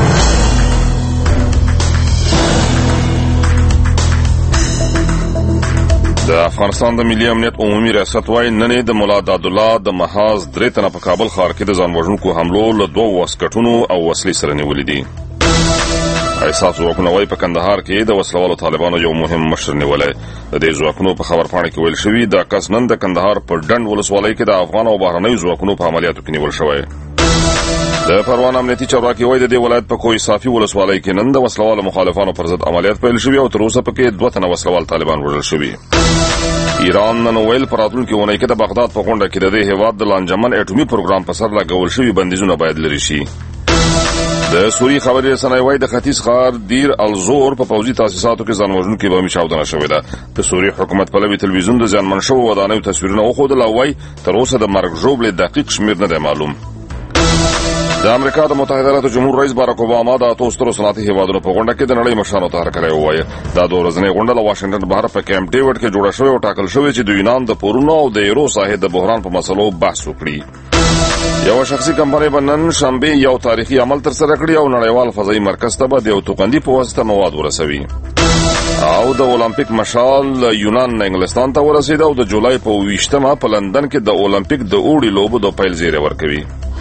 د افغانستان د ملي امنیت عمومي ریاست وايي نن د مولا دادالله د محاذ 3 تنه په کابل ښار کې د ځان وژونکو حملو له 2 واسکټونو او وسلې سره نیولې دي. ایساف ځواکونه وايي په کندهار کې د وسلوالو طالبانو یو مهم مشر نیولی. د دې ځواکونو په خبرپاڼه کې ویل شوي دا کس نن د کندهار په ډنډ ولسوالۍ کې د افغان او بهرنیو ځواکونو په عملیاتو کې نیول شوی. د پروان امنیتي چارواکي وايي د دې ولایت په کوی صافي ولسوالۍ کې نن د وسلوالو مخالفانو پر ضد عملیات پیل شوي او تر اوسه پکې 2 تنه وسلوال طالبان وژل شوي. ایران نن ویل په راتلونکي اونۍ کې د بغداد په غونډه کې د دې هیواد د لانجمن اټومي پروګرام په سر لګول شوي بندیزونه باید لرې شي. د سوریې خبري رسنۍ وايي د ختیځ ښار دیر الزور په پوځي تاسیساتو کې ځان وژونکي بمي چاودنه شوې ده. د سوریې حکومت پلوي تلویزیون د زیانمن شوو ودانیو تصویرونه وښودل او وايي تر اوسه د مرګ ژوبلې دقیق شمیر نه دی معلوم. د امریکا د متحده ایالاتو جمهور رئیس باراک اوباما د 8 سترو صنعتي هیوادونو په غونډه کې د نړۍ مشرانو ته هرکلی ووایه. دا 2 ورځنۍ غونډه له واشنګټن بهر په کیمپ ډیوډ کې جوړه شوې او ټاکل شوې چې د یونان د پورونو او د یورو ساحې د بحران په مسلو بحث وکړي. یو شخصي کمپنۍ به نن شنبه یو تاریخي عمل ترسره کړي او نړیوال فضایي مرکز ته به د یو توغندي په واسطه مواد ورسوي. او د اولمپیک مشال یونان نه انګلستان ته ورسید او د جولای په 20مه په لندن کې د اولمپیک د اوړي لوبو د پیل زیری ورکوي.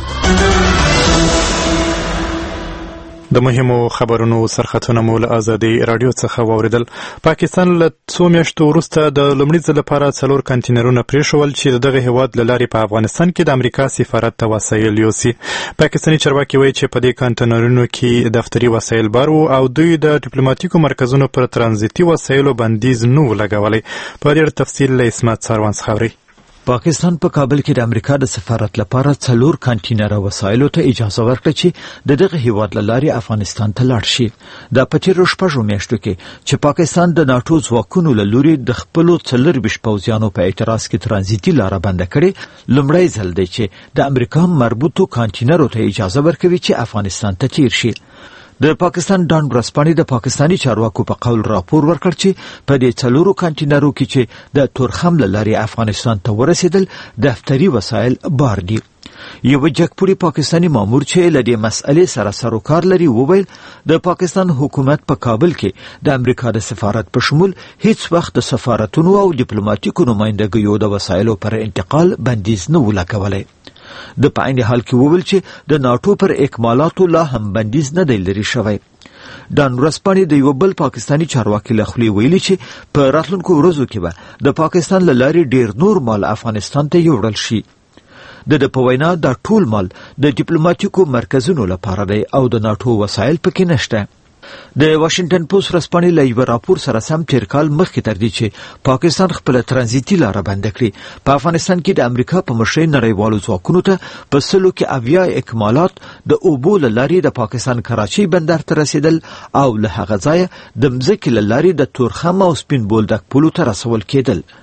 د مهمو خبرونو سرخطونه مو له ازادي رادیو څخه واوریدل. پاکستان له 2 میاشتو وروسته د لومړي ځل لپاره 4 کنټینرونه پریښول چې دغه هیواد له لارې په افغانستان کې د امریکا سفارت ته وسایل یوسي. پاکستاني چارواکي وایي چې په دې کنټینرونو کې دفتري وسایل بار وو او دوی د ډیپلوماټیکو مرکزونو پر ترانزیتي وسایلو بندیز نه لګولي. په ډېر تفصیل له اسمت ساروان څخه اورئ. پاکستان په کابل کې د امریکا د سفارت لپاره 4 کنټینر وسایلو ته اجازه ورکړه چې دغه هیواد له لارې افغانستان ته لاړ شي. د پټیرو شپږو میاشتو کې چې پاکستان د ناتو ځواکونو له لوري د خپل 40 پوځیانو په اعتراض کې ترانزیتي لار بند کړي، لومړی ځل دی چې د امریکا مربوطو کنټینرو ته اجازه ورکوي چې افغانستان ته تیر شي. د پاکستان ډان ورځپاڼې د پاکستاني چارواکو په قول راپور ورکړ چې په دې 4 کنټینرو کې چې د تورخم له لارې افغانستان ته ورسېدل دفتري وسایل بار دي. یو جګپوړي پاکستاني مامور چې له دې مسئلې سره سروکار لري وویل د پاکستان حکومت په کابل کې د امریکا د سفارت په شمول هیڅ وخت د سفارتونو او ډیپلوماټیکو نمائندګیو د وسایلو پر انتقال بندیز نه ولګولی. د پاین حال کې وویل چې د ناتو پر اکمالاتو لا هم بندیز نه دی لري شوی. ډان ورځپاڼې د یو بل پاکستاني چارواکي له خولې ویلي چې په راتلونکو ورځو کې به د پاکستان له لارې ډیر نور مال افغانستان ته یوړل شي. د په وینا دا ټول مال د ډیپلوماټیکو مرکزونو لپاره دی او د ناتو وسایل پکې نشته. د واشنگټن پوسټ ورځپاڼې له یو راپور سره سم تیر کال مخکې تر دې چې پاکستان خپل ترانزیتي لار بند کړي، په افغانستان کې د امریکا په مشرۍ نړیوالو ځواکونو ته په 100 کې 70 اکمالات د اوبو له لارې د پاکستان کراچۍ بندر ته رسیدل او له هغه ځایه د مځکې له لارې د تورخم او سپین بولدک پولو ته رسول کېدل.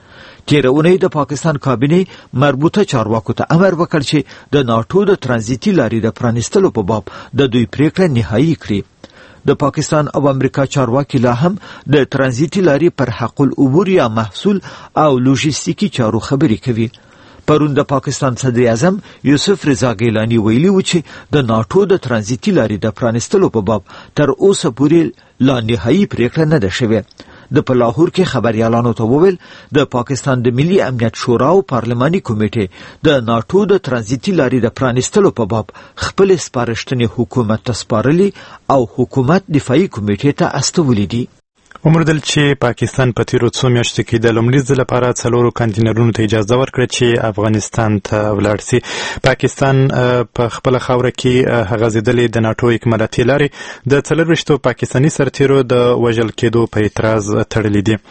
تیر اونۍ د پاکستان کابینې مربوطه چارواکو ته امر وکړ چې د ناټو د ترانزیتي لارې د پرانیستلو په باب د دوی پریکړه نهایی کړي. د پاکستان او امریکا چارواکي لا هم د ترانزیتي لارې پر حق العبور یا محصول او لوژیستیکي چارو خبرې کوي. پرون د پاکستان صدر اعظم یوسف رضا ګیلانی ویلي و چې د ناټو د ترانزیتي لارې د پرانیستلو په باب تر اوسه پورې لا نهایی پریکړه نه ده شوې. د په لاهور کې خبريالانو ته وویل د پاکستان د ملي امنیت شورا او پارلماني کمیټې د ناټو د ترانزیتي لارې د پرانیستلو په باب خپل سپارښتنې حکومت ته سپارلي او حکومت دفاعي کمیټې ته استولې دي. ومردل چې پاکستان په تیرو څو میاشتو کې د لومړي ځل لپاره 4 کانټینرونو ته اجازه ورکړه چې افغانستان ته ولاړ شي. پاکستان په خپل خاوره کې هغځېدلې د ناټو اکمالاتي لارې د 24 پاکستاني سرتیرو د وژل کېدو په اعتراض تړلې دي.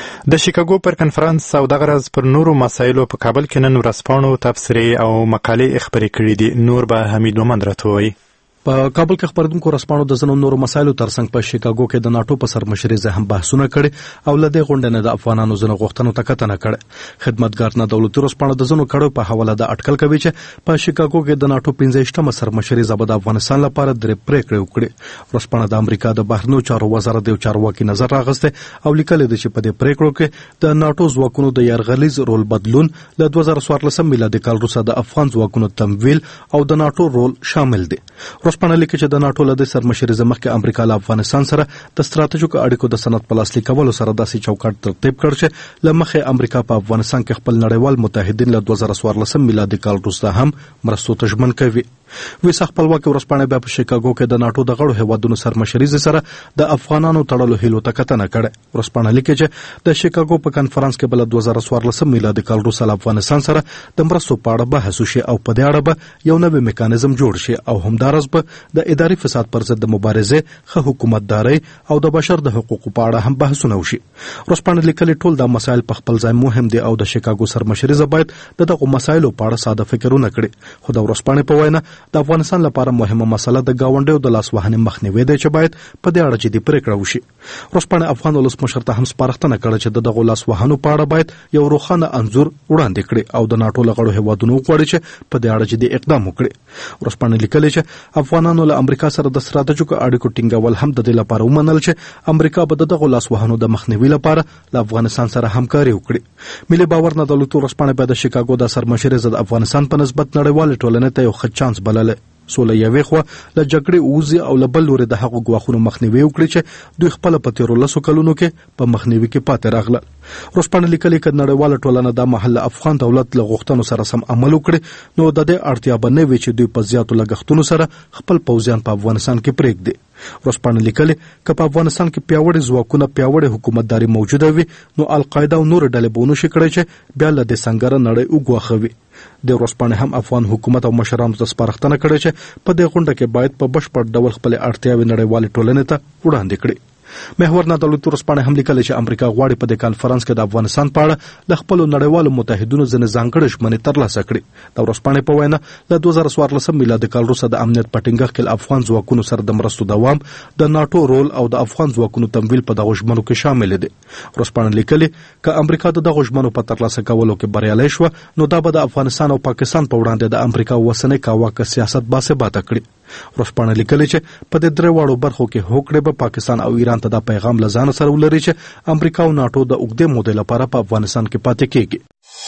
د شیکاګو پر کنفرانس او دغه ورځ پر نورو مسایلو په کابل کې نن ورځپاڼو تبصرې او مقالې خپرې کړې دي. نور به حمید مومند راته وایي. په کابل کې خبردونکو رسپانو د زنو نورو مسایلو ترڅنګ په شیکاګو کې د ناټو په سرمشرۍ هم بحثونه کړي او لدې غونډې نه د افغانانو زنو غوښتنو ته کتنه کړي. خدمتګار نه دولتي رسپانو د زنو کړو په حواله د اټکل کوي چې په شیکاګو کې د ناټو 15مه سرمشرۍ زبد افغانستان لپاره درې پریکړې وکړي. رسپانو د امریکا د بهرنیو چارو وزارت د چارواکي نظر راغسته او لیکل دي چې په دې پریکړو کې د ناټو ځواکونو د یرغلیز رول بدلون له 2014 میلادي کال وروسته د افغان ځواکونو تمویل او د ناټو رول شامل دي. رسپانو لیکي چې د ناټو له سرمشرۍ مخکې امریکا له افغانستان سره د ستراتیژیکو اړیکو د سند په لاسلیک کولو سره داسې چوکاټ ترتیب کړ چې له مخې امریکا په افغانستان کې خپل نړیوال متحدین له 2014 میلادي کال وروسته هم مرستو ته ژمن کوي. ویسا خپلواکي ورځپاڼه بیا په شیکاګو کې د ناټو د غړو هیوادونو سرمشرۍ سره د افغانانو تړلو هیلو ته کتنه کړې. ورځپاڼه لیکي چې د شیکاګو په کنفرانس کې بل 2014 میلادي کال وروسته افغانستان سره د مرستو په اړه بحث وشي او په دې اړه به یو نوی میکانیزم جوړ شي او همدارس به د اداري فساد پر ضد د مبارزې ښه حکومتداري او د بشر د حقوقو په اړه هم بحثونه وشي. ورځپاڼه لیکلي ټول دا مسایل په خپل ځای مهم دي او د شیکاګو سرمشرۍ باید دغه مسایلو په اړه ساده فکرونه کړي. خو د ورځپاڼې په وینا د افغانستان لپاره مهمه مسله د گاونډیو د لاسوهنې مخنیوي دی چې باید په دې اړه جدي پریکړه وشي. ورځپاڼه افغان ولسمشر ته هم سپارښتنه کړې چې دغه لاسوهنو په اړه باید یو روښانه انځور وړاندې کړي او د ناټو له غړو هیوادونو وغواړي چې په دې اړه جدي اقدام وکړي. ورځپاڼه لیکلي چې افغانانو له امریکا سره د ستراتیژیکو اړیکو ټینګول هم د دې لپاره ومنل چې امریکا به دغه لاسوهنو د مخنیوي لپاره له افغانستان سره همکاري وکړي. ملي باور نه دولتي ورځپاڼه به د شیکاګو د سرمشرۍ د افغانستان په نسبت نړیوال ټولنې ته یو ښه چانس بلل. سوله یوې خوا له جګړې اوزي او له بل لوري د هغو ګواښونو مخنیوي وکړي چې دوی خپل په تیرو 10 کلونو کې په مخنیوي کې پاتې راغله. ورځپاڼه لیکلي چې نړیواله ټولنه د محل افغان دولت له غوښتنو سره سم عمل وکړي نو د دې اړتیا به نه وي چې دوی په زیاتو لګښتونو سره خپل پوځیان په افغانستان کې پرېږدي. ورځپاڼه لیکلي چې په افغانستان کې پیاوړي ځواکونه پیاوړي حکومتداري موجوده وي نو القاعده او نور ډلې به ونه شي کړی چې بیا له دې څنګه نړۍ وګواښوي. د ورځپاڼې هم افغان حکومت او مشرانو ته سپارښتنه کړې چې په دې غونډه کې باید په بشپړ ډول خپل اړتیاوې نړیوالې ټولنې ته وړاندې کړي. محور نه دولتي ورځپاڼه هم لیکلي چې امریکا غواړي په دې کانفرنس کې د افغانستان په اړه له خپل نړیوالو متحدینو ځینې ځانګړې ژمنې ترلاسه کړي. د ورځپاڼې په وینا له 2014 میلادي کال وروسته د امنیت په ټینګښت کې افغان ځواکونو سره د مرستو دوام د ناټو رول او د افغان ځواکونو تمویل په دغه ژمنو کې شامل دي. ورځپاڼه لیکلي چې امریکا دغه ژمنو په ترلاسه کولو کې بریالۍ شوه نو دا به د افغانستان او پاکستان په وړاندې د امریکا وسنۍ کاواکه سیاست باثباته کړي. ورځپاڼه لیکلي چې په دې درې واړو برخو کې هوکړه به پاکستان او ایران ته د پیغام لزان سره ولري چې امریکا او ناټو د اوږدې مودې لپاره په افغانستان کې پاتې کیږي.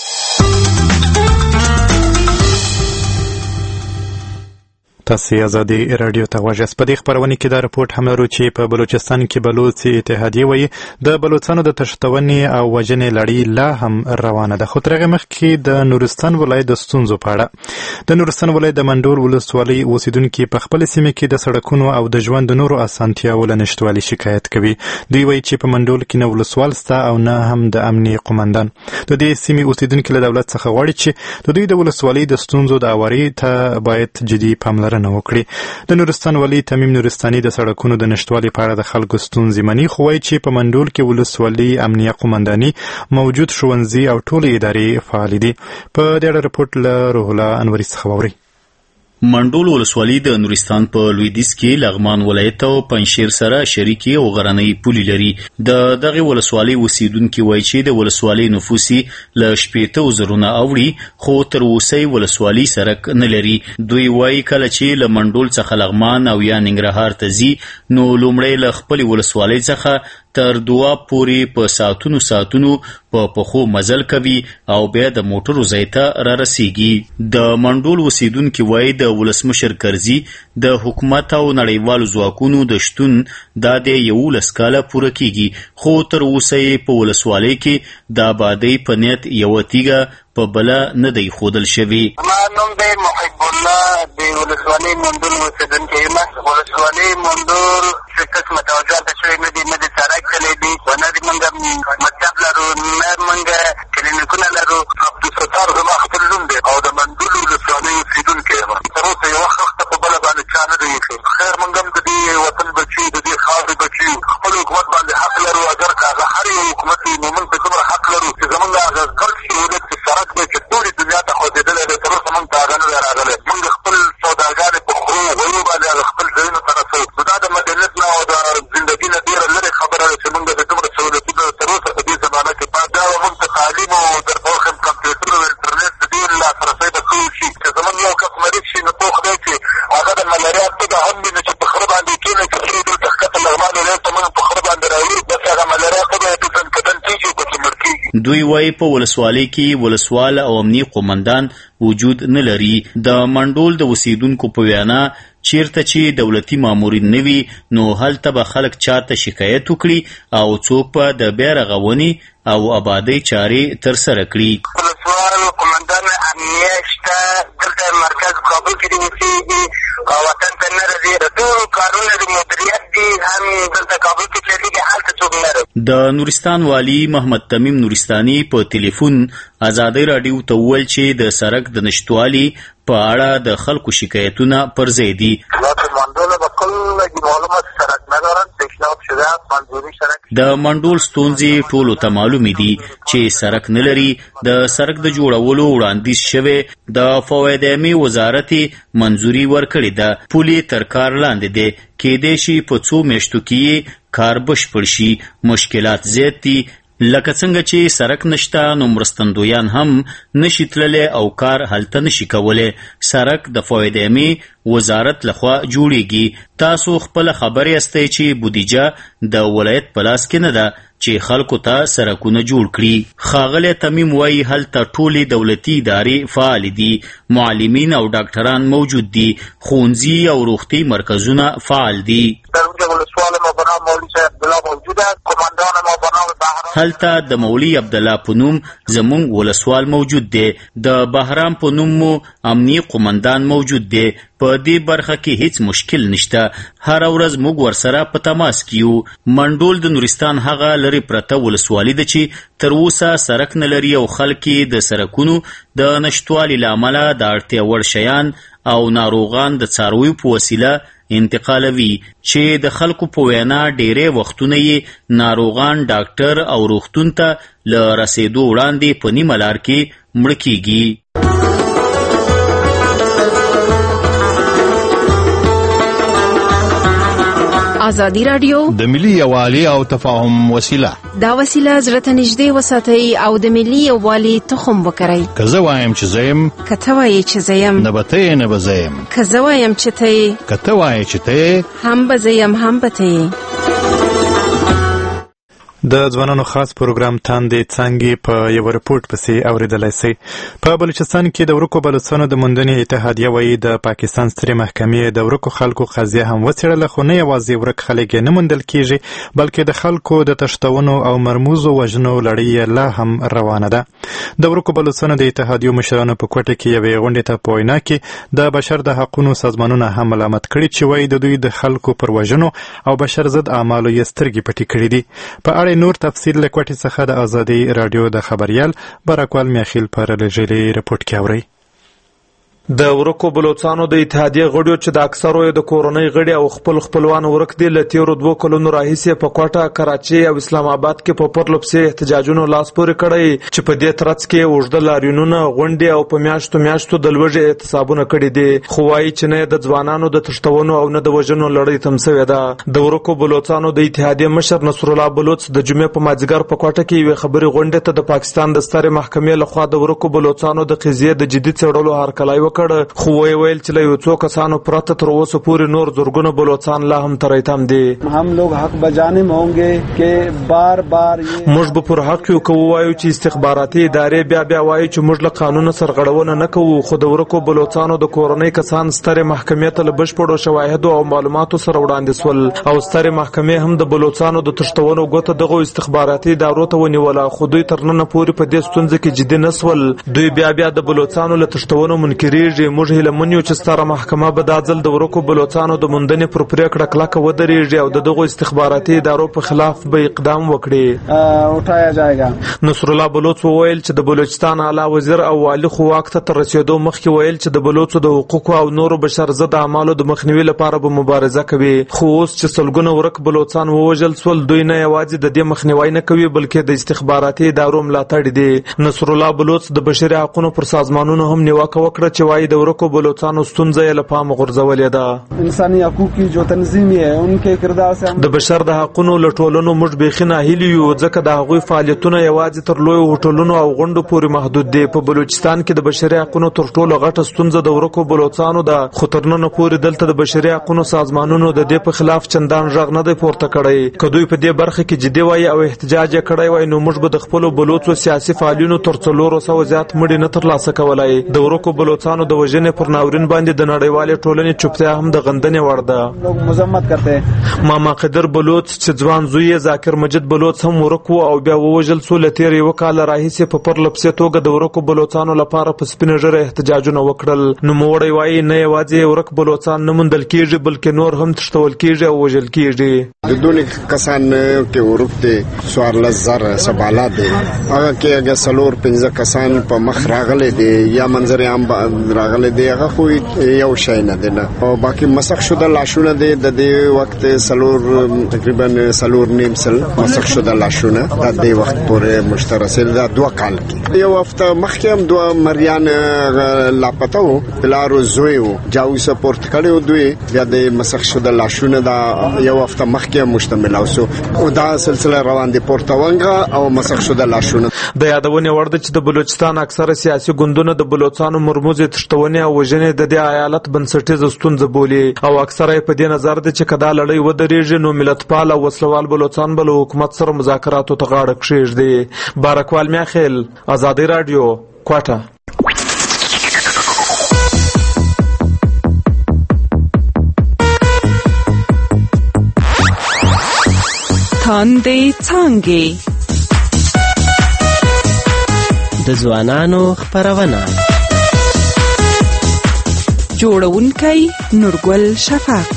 تاسو ازادي رادیو ته غواړئ. په دې خبرونه کې دا رپورټ هم لرو چې په بلوچستان کې بلوچ اتحادیه وایي د بلوچستانو د تشتونې او وژنې لړۍ لا هم روانه ده. خو تر هغه مخکې د نورستان ولایت د ستونزو په اړه د نورستان ولایت د منډول ولسوالۍ اوسیدونکي په خپل سیمه کې د سړکونو او د ژوند د نورو اسانتیاوو له نشټوالي شکایت کوي. دوی وایي چې په منډول کې نه ولسوال سته او نه هم د امنیي قومندان. د دې سیمې اوسیدونکي له دولت څخه غواړي چې د دوی د ولسوالۍ د ستونزو د اواري ته باید جدي پاملرنه وکړي. د نورستان والی تمیم نورستاني د سړکونو د نشټوالي په اړه د خلکو ستونزې مني، خو وایي چې په منډول کې ولسوالي امنیه قومنداني موجود ښوونځي او ټولې ادارې فعال دي. په دې اړه رپورټ له روح الله انوري څخه واورئ. منډول ولسوالي د نورستان په لویدیځ کې لغمان ولایت او پنځشیر سره شریکي او غرنۍ پولي لري. د دغه ولسوالي اوسیدونکو وایي چې د ولسوالي نفوسي ل 80,000 اوړي خو تر اوسه ولسوالي سرک نه لري. دوی وایي کله چې ل منډول څخه لغمان او یا ننګرهار ته ځي نو لومړی ل خپل ولسوالي څخه تر دواب پورې په ساعتونو په پخو مزل کوي او بیا د موټرو ځای ته را رسیږي. د منډول اوسیدونکو وایي د ولسمشر کرزي د حکومت او نړیوالو ځواکونو د شتون د 11 کاله پوره کیږي خو تر اوسه په ولسوالۍ کې د آبادی په نیت یو تیګه په بل نه دی خودل شوی. ما نوم دی محب الله د ولسوالۍ منډول اوسیدونکی یم. ولسوالۍ منډول څه قسمه توجه شوی نه دی، نه د سړک کلی دی، نه د موږ مکتب لرو، نه موږ کلینیکونه لرو. عبدالستار زما خپل نوم دی او د منډول ولسوالۍ اوسیدونکی یم. تر اوسه یو وخت په بله باندې چا نه دی ایښی. خیر موږ هم د دې وطن بچي د دې خاورې بچي خپل حکومت باندې حق لرو. اگر که هغه هر یو حکومت وي نو موږ په دومره حق لرو چې زموږ هغه ګډ سهولت چې سړک دی چې ټولې دنیا ته خوځېدلی دی، تر اوسه موږ ته هغه نه دی راغلی. موږ خپل سوداګانې په خرو غویو باندې هغه خپل ځایونو ته رسوو. نو دا د مدنیت نه او د زندګي نه ډېره لرې خبره ده چې موږ د دومره سهولتونو تر اوسه په دې زمانه کې پاتې او موږ ته تعلیم او درته وښیم کمپیوټر او انټرنیټ د دې لاسرسی به ښه وشي چې زموږ یو کس مریض شي نو پوه خدای چې هغه د ملاریا تږه هم وي نو چې په خره باندې کېنی چې خرې دلته ښکته لغمان ولایت ته موږ په خره باندې راوړي بس هغه ملاریا تږه یې ډېسن کدن کېږي او پکې مړ کېږي. دوی وایي په ولسوالۍ کې ولسوال او امني قومندان وجود نه لري. د منډول د اوسیدونکو په وینا چیرته چې دولتي مامورین نه وي نو هلته به خلک چاته شکایت وکړي او څوک به د بیا رغونې او آبادۍ چارې ترسره کړي. ولسوال قومندان امنیه شته، دلته مرکز کابل کې دی اوسېږي او وطن ته نه راځي. د ټولو کارونه د مدیریت دي هم دلته کابل کې چلېږي، هلته څوک نه راځي. د نورستان والي محمد تمیم نورستاني په ټلیفون ازادۍ راډیو ته وویل چې د سړک د نشتوالي په اړه د خلکو شکایتونه پر ځای دي. د منډول ستونزې ټولو ته معلومې دي چې سړک نه لري. د سړک د جوړولو وړاندیز شوی د فواید عامې وزارت منظوري ورکړې ده. پولي تر کار لاندې دی، کېدای شي په څو میاشتو کې کار بشپړ شي. مشکلات زیات دي، لکه څنګه چې سړک نشته نو مرستندویان هم نشي تللی او کار هلته نشي کولی. سړک د فواید عامې وزارت لخوا جوړیږي. تاسو خپل خبر یاستئ چې بودیجه د ولایت په لاس کې نه ده چې خلکو ته سړکونه جوړ کړي. ښاغلی تمیم وایي هلته ټولې دولتي ادارې فعال دي، معلمین او ډاکټران موجود دي، ښوونځي او روغتي مرکزونه فعال دي. هلته د مولوي عبدالله په نوم زموږ ولسوال موجود دی. د بهرام په نوم مو امني قومندان موجود دی. په دې برخه کې هیڅ مشکل نشته. هر ورځ موږ ورسره په تماس کې یو. منډول د نورستان هغه لرې پرته ولسوالي ده چې تر اوسه سړک نه لري او خلک د سړکونو د نشتوالي له امله د اړتیا وړ شیان او ناروغان د څارویو په وسیله انتقالوي چې د خلکو په وینا ډېرې وختونه یې ناروغان ډاکټر او روغتون ته له رسېدو وړاندې په نیمه لار کې مړه کیږي. ازادي رادیو د ملي یووالي او تفاهم وسیله. دا وسیله زړه ته نږدې وساتئ او د ملي یووالي تخم وکرئ. که زه وایم چې زه یم، که ته وایې چې زه یم، نه به ته یې نه به زه یم. که زه وایم چې ته یې، که ته وایې چې ته یې، هم به زه یم هم به ته یې. د ځوانانو خاص پروګرام تاندې څانګې په یو رپورټ پسې اوریدلای شئ. په بلوچستان کې د ورکو بلوڅانو د موندنې اتحادیه وایي د پاکستان سترې محکمې د ورکو خلکو قضیه هم وڅېړله، خو نه یوازې ورک خلک یې نه موندل کېږي بلکې د خلکو د تښتونو او مرموزو وژنو لړۍ لا هم روانه ده. د ورکو بلوڅانو د اتحادیو مشرانو په کوټه کې یوې غونډې ته په وینا کې د بشر د حقونو سازمانونه هم ملامت کړي چې وایي د دوی د خلکو پر وژنو او بشر ضد اعمالو یې سترګې پټې کړي دي. په اړه نور تفصیل له کوټې څخه د ازادي راډیو د خبریال برکوال میاخیل پر لږلي رپورټ کې اورئ. د ورکو بلوچستانو د اتحادیې غړو چې د اکثرو د کورنۍ غړي او خپلوان ورک دي له تیرو 2 کلونو راهیسې په کوټه، کراچي او اسلام آباد کې په پرلپسې احتجاجونو لاس پورې کړی چې په دې ترڅ کې اوږده لاریونونه، غونډې او په میاشتو د لوږې احتسابونه کړي دي. خو وايي چې نه د ځوانانو د تښتونو او نه د وژنو لړۍ تم شوې ده. د ورکو بلوچستانو د اتحادیې مشر نصر الله بلوچ د جمعې په مازیګر په کوټه کې یوې خبري غونډې ته د پاکستان د سترې محکمې لخوا د ورکو بلوچستانو د قضیې د جدي څېړلو هرکلی وکړ. خو ویل چې له یو څو کسانو پرته تر اوسه پورې نور زرګونه بلوچستان لا هم تر ایتم دي. هم لوگ حق بجانب هونگے کہ بار بار موږ به پر حق یو کوو وایو چې استخباراتي ادارې بیا وایي چې موږ له قانون سرغړونه نه کوو، خو د ورکو بلوچستانو د کورنۍ کسان سترې محکمې ته له بشپړو شواهدو او معلوماتو سره وړاندې سول او سترې محکمې هم د بلوچستانو د تښتونو ګوته دغه استخباراتي ادارو ته ونیوله، خو دوی تر نن پورې په دې ستونزه کې جدي نه سول. دوی بیا د بلوچستانو له تښتونو منکرېږي. موږ هیله چې ستاره محکمه به دا ځل د ورکو بلوچستانو د موندنې پر پریکړه کلکه ودرېږي او دغه استخباراتي ادارو په خلاف به اقدام وکړي. اٹھایا جائے گا. نصر الله بلوچ وویل چې د بلوچستان اعلی وزیر او والي خو واک ته تر رسیدو مخکې ویل چې د بلوچو د حقوقو او نورو بشر ضد اعمالو د مخنیوي لپاره به مبارزه کوي. خو اوس چې سلګونه ورک بلوچستان ووژل سول، دوی نه یوازې د دې مخنیوي نه کوي بلکې د استخباراتي ادارو ملاتړ دي. نصر الله بلوچ د بشري حقوقو پر سازمانونو هم نیوکه وکړه چې وايي د ورکو بلوچستانو ستونزه یې له پامه غورځولې ده. انساني حقوق کی جو تنظیم ہے ان کے کردار سے د بشر د حقوقو له ټولنو موږ بیخي ناهیلي یو، ځکه د هغوی فعالیتونه یوازې تر لوی هوټلونو او غونډو پورې محدود دي. په بلوچستان کې د بشري حقوقو تر ټولو غټه ستونزه د ورکو بلوچستانو ده، خو تر نن پورې دلته د بشري حقوقو سازمانونو د دې په خلاف چندان غږ نه دی پورته کړی. که دوی په دې برخه کې جدي وای او احتجاج یې کړی وای نو موږ به د خپل بلوچو سیاسي فعالینو تر 400 زیات مړي نه ترلاسه کولای. د ورکو بلوچستانو د وژنې پر ناورین باندې د نړیوالې ټولنې چوپتیا هم د غندنې وړ ده. لوگ مذمت کرتے ہیں. ماما قدر بلوچ چې ځوان زوی ذاکر مجید بلوچ هم ورکو او بیا ووژل سو. له تیر یو کال راهیسې په پرلپسې توګه د ورکو بلوچستانو لپاره په سپینه ژیره احتجاجونه وکړل. نو موړی وایي نه یوازې ورک بلوچستان نه موندل کیږي بلکې نور هم تښتول کیږي او وژل کیږي. د دونې کسان کې ورک دي 14,000 سبالا دي، هغه کې هغه سلور 15 کسان په مخ راغلي دي یا منظر عام راغلي دي، هغه خو یو شی نه دی نه. او باقي مسخ شوه لاشونه دي د دې وخت سلور تقریبا سلور نیم سل مسخ شوه لاشونه د دې وخت پورې مشترسل دا 2 کال کې. یو هفته مخکې هم 2 مریان لاپته وو، بلارو زوی وو جاو سپورت کړو دوی بیا د مسخ شوه لاشونه دا یو هفته مخکې مشتمل اوسو او دا سلسله روان دي پورتاونګه او مسخ شوه لاشونه. د یادونه ورده چې د بلوچستان اکثره سیاسي ګوندونه د بلوچستانو مرموز تښتونې او وژنې د دې ایالت بنسټیزه ستونزه بولي او اکثره په دې نظر دي چې کدا لړۍ ودرېږي نو ملتپال او وسلوال بلوچستان بل حکومت سره مذاکراتو ته غاړه کښېږدي. بارکوال میاخیل، آزادی رادیو، کوټه. تاندې څانګې د ځوانانو خپرونه جوړونکی نورګل شفق.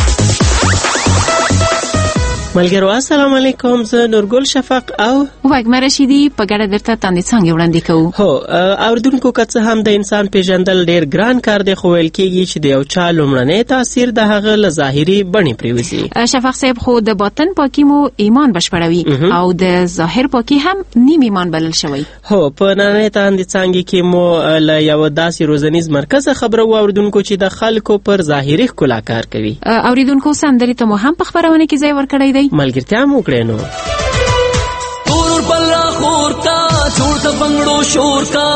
ملګرو السلام علیکم، زه نورګل شفق او وګمه رشیدی په ګډه درته تاندې څنګه وړاندې کوو. هو اوردونکو که څه هم د انسان پیژندل ډیر ګران کار دی، خو ویل کېږي چې د یو چا لومړنی تاثیر د هغه له ظاهري بڼې پرېوځي. شفق صاحب خو د باطن پاکي مو ایمان بشپړوي او د ظاهر پاکي هم نیم ایمان بلل شوی. هو په نننۍ تاندې څنګه کې مو له یو داسې روزنیز مرکز خبرو اوردونکو چې د خلکو پر ظاهري ښکلا کار کوي. اوریدونکو سندرې ته مو هم په خبرونه کې ځای ورکړی دی. ملګرتیا مو وکړئ. نو تور بلا خور کا جوړ د بنگړو شور کا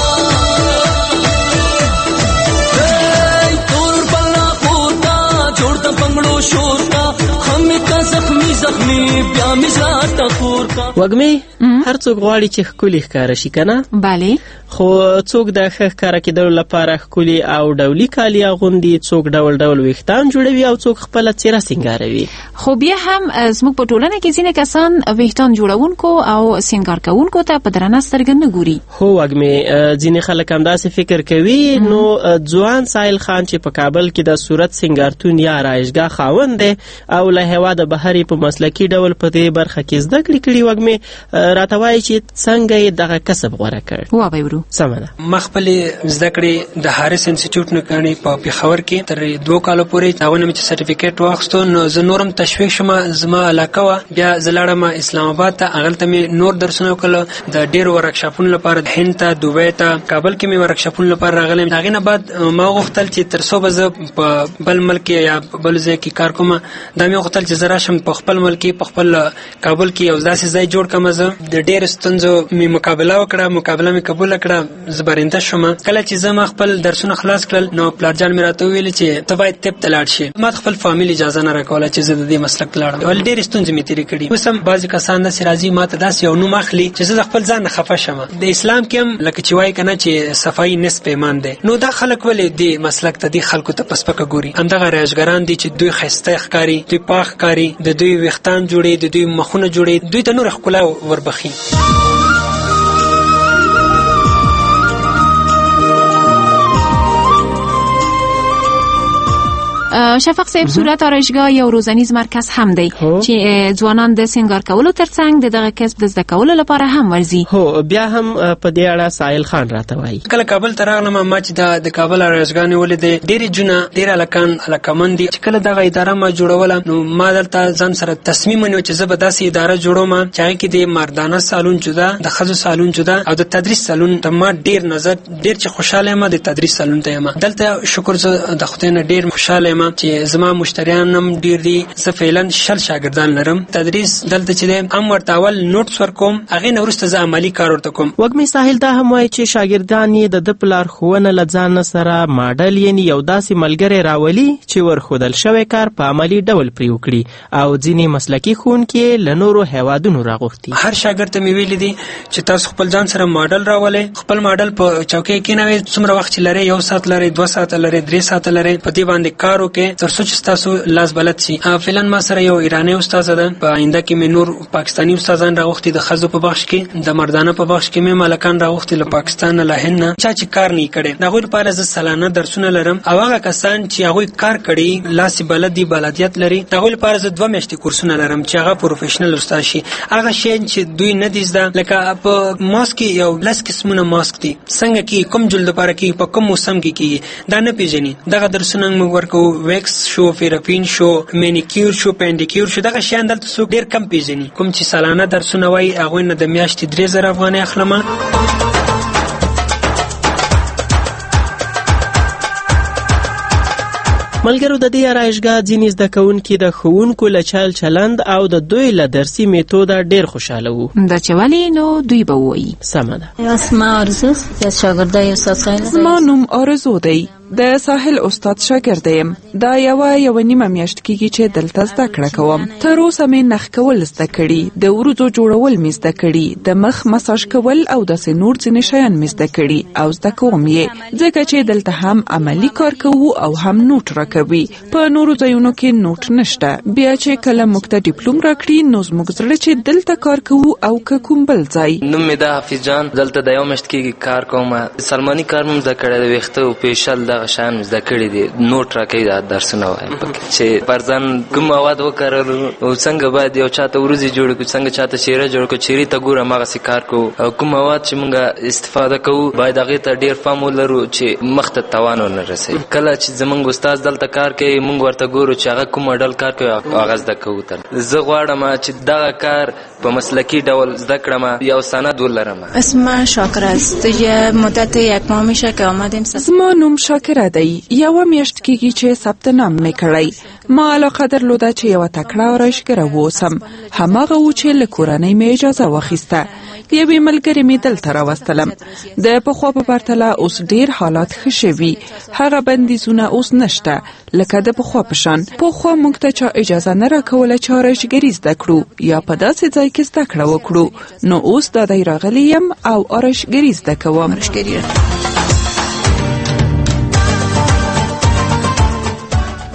تور بلا خور کا جوړ د بنگړو شور کا هم کا زخمی بیا مزاج تا خور کا. وګمه هر څوک غواړي چې ښکلي ښکاره شي کنه؟ بله. خو څوک د ښکاره کېدلو لپاره ښکلي او ډولي کالي اغوندي، څوک ډول ډول ویښتان جوړوي او څوک خپله څېره سینګاروي. خو بیا هم زموږ په ټولنه کې ځینې کسان ویښتان جوړونکو او سینګار کوونکو ته په درنه سترګه نه ګوري. هو وګمې ځینې خلک همداسې فکر کوي. نو ځوان سایل خان چې په کابل کې د صورت سینګارتون یا رایشګاه خاوند دی او له هېواده بهر په مسلکي ډول په دې برخه کې زده کړې کړې وګمې راته وایي چې څنګه یې دغه کسب غوره کړ. وابه ورو سمه ده. ما خپلې زده کړې د هارس انسټیټیوټ نه کړې په پېښور کې تر 2 کالو پورې. هغه نه چې سرټیفیکیټ واخیستو نو زه نورم تشویق شوم، زما علاقه وه. بیا زه لاړم اسلام آباد ته، هغلته مې نور درسونه وکړل د ډېرو ورکشاپونو لپاره، هند ته، دوبۍ ته، کابل کې مې ورکشاپونو لپاره راغلم. هغې نه بعد ما غوښتل چې تر څو به زه په بل ملک یا بل ځای کې کار کوم، دا مې غوښتل چې زه راشم په خپل ملک کې، په خپل کابل کې یو داسې ځای جوړ کړم. زه د ډېرو ستونزو مې مقابله وکړه، مقابله مې قبوله کړه، زه برنده شوم. کله چې زه ما خپل درسونه خلاص کړل نو پلارجان مې راته وویل چې ته باید طب ته لاړ شې. ما خپل فامیل اجازه نه راکوله چې زه د دې مسلک ته لاړم، ولې ډېرې ستونزې مې تېرې کړي. اوس هم بعضې کسان داسې راځي ما ته داسې یو نوم اخلي چې زه د خپل ځان نه خفه شم. د اسلام کې هم لکه چې وایي که نه چې صفایي نصف ایمان دی، نو دا خلک ولې دې مسلک ته دې خلکو ته په سپکه ګوري؟ همدغه رایشګران دي چې دوی ښایسته ښکاري، دوی پاک ښکاري، د دوی ویښتان جوړي، د دوی مخونه جوړي، دوی ته نور ښکلا وربخي. شفق صاحب، صورت آرایشگاه یو روزنیز مرکز هم دی چې ځوانان د سنگار کولو ترڅنګ دغه کسب د زده کولو لپاره هم ورځي. هو بیا هم په دې اړه سائل خان راته وایي. کله کابل ته راغلم ما چې د کابل آرایشګاه نیولې دی، ډېرې جونه ډېر هلکان هلکمن دي. چې کله دغه اداره ما جوړوله نو ما دلته ځان سره تصمیم ونیو چې زه به داسې اداره جوړوم چې هغې کې د مردانه سالون جدا، د ښځو سالون جدا او د تدریس سالون ته ما ډېر نظر ډېر چې خوشحاله یم د تدریس سالون ته یم. دلته شکر زه د خدای نه ډېر خوشحاله یم چې زما مشتریان هم ډیر دي. زه فعلا 60 شاګردان لرم. تدریس دلته چې دی هم ورته اول نوټس ورکوم، هغې نه وروسته زه عملي کار ورته کوم. وږمې ساحل دا هم وایي چې شاګردان یې د ده په لارښوونه له ځان سره ماډل یعنې یو داسې ملګری راولي چې ورښودل شوی کار په عملي ډول پرې وکړي او ځینې مسلکي ښوونکي له نورو هیوادونو راغوښتي. هر شاګرد ته مې ویلي دي چې تاسو خپل ځان سره ماډل راولئ، خپل ماډل په چوکۍ کېنوئ، څومره وخت چې لرئ، 1 ساعت لرئ، 2 ساعته لرئ، 3 ساعته لرئ، په دې باندې کار وکړئ تر څو چې تاسو لاس بلد شي. فعلا ما سره یو ایرانی استاد ده، په آینده کې مې نور پاکستانی استادان راغوښتي د ښځو په بخش کې، د مردانه په بخش کې مې مالکان راغوښتي له پاکستان نه، له هند نه، چا چې کار نه کړي. د هغوی لپاره زه سالانه درسونه لرم او هغه کسان چې هغوی کار کړي، لاس بلد دي، بلدیت لري، د هغوی لپاره زه 2 میاشتې کورسونه لرم چې هغه پروفیشنل استاد شي. هغه شی چې دوی نه دي زده، لکه په ماسک کې یو 10 قسمونه ماسک دي، څنګه کې کوم جلد لپاره کې په کوم موسم کې کیږي دا نه پیژني. دغه درسونه موږ ورکو، ویکس شو، فیرپین شو، مینیکیور شو، پینډیکیور شو. دغه شیان دلته څوک ډېر کم پیژني. کوم چې سالانه درسونه وایي هغوی نه د میاشتې 3000 افغانۍ اخلم. ملګرو، د دې آرایشګاه ځینې زده کوونکي د ښوونکو له چل چلند او د دوی له درسي میتوده ډېر خوشحاله وو. دا چې ولې نو دوی به ووایي. سمه ده. اسماء آرزو، از شاګردای استاد ساحل. زما نوم آرزو دی، د ساحل استاد شاګرد یم. دا یو نیمه میاشت کېږي چې دلته زده کړه کوم. تر اوسه مې نخ کول زده کړي، د وروځو جوړول مې زده کړي، د مخ مساج کول او داسې نور ځینې شیان مې زده کړي او زده کوم یې، ځکه چې دلته هم عملي کار کوو او هم نوټ راکوي. په نورو ځایونو کې نوټ نشته. بیا چې کله موږ ته ډیپلوم راکړي نو زموږ زړه چې دلته کار کوو او که کوم بل ځای. نوم مې ده حافظ جان، دلته د 1 میاشت کېږي کار کوم. سلماني کار مې زده کړی، د ویښتو فیشل دغه شیان زده کړي دي، نوټ راکوي، دا درسونه وایم چې پر ځان کوم مواد وکارولو او څنګه باید یو چاته ورځي جوړ کړو، څنګه چاته چیرې جوړ کړو، چیرې ته ګورم هغسې کار کوو، او کوم مواد چې موږ استفاده کوو باید هغې ته ډېر پام ولرو چې مخ ته تاوان ونه رسوي. کله چې زموږ استاد دلته کار کوي موږ ورته ګورو چې هغه کوم ماډل کار کوي هغه زده کوو. زه غواړم چې دغه کار په مسلکی ډول زده کړم، یو سند ولرم. اسم شاکر است. یه مدت 1 ماه میشه که آمدیم. زما نوم شاکر دی، 1 میاشت کېږي چې ثبت نام مې کړی. ما علاقه درلوده چې یوه تکړه آرایشګره واوسم. هماغه و چې له کورنۍ مې اجازه واخیسته. یوې ملګرې مې دلته راوستلم. د پخوا په پرتله اوس ډېر حالات ښه شوي. هغه بندیزونه اوس نشته لکه د پخوا په شان. پخوا موږ ته چا اجازه نه راکوله چې آرایشګري زده کړو یا په داسې ځای کې زده کړه وکړو. نو اوس دا دی راغلی یم او آرایشګري زده کوم.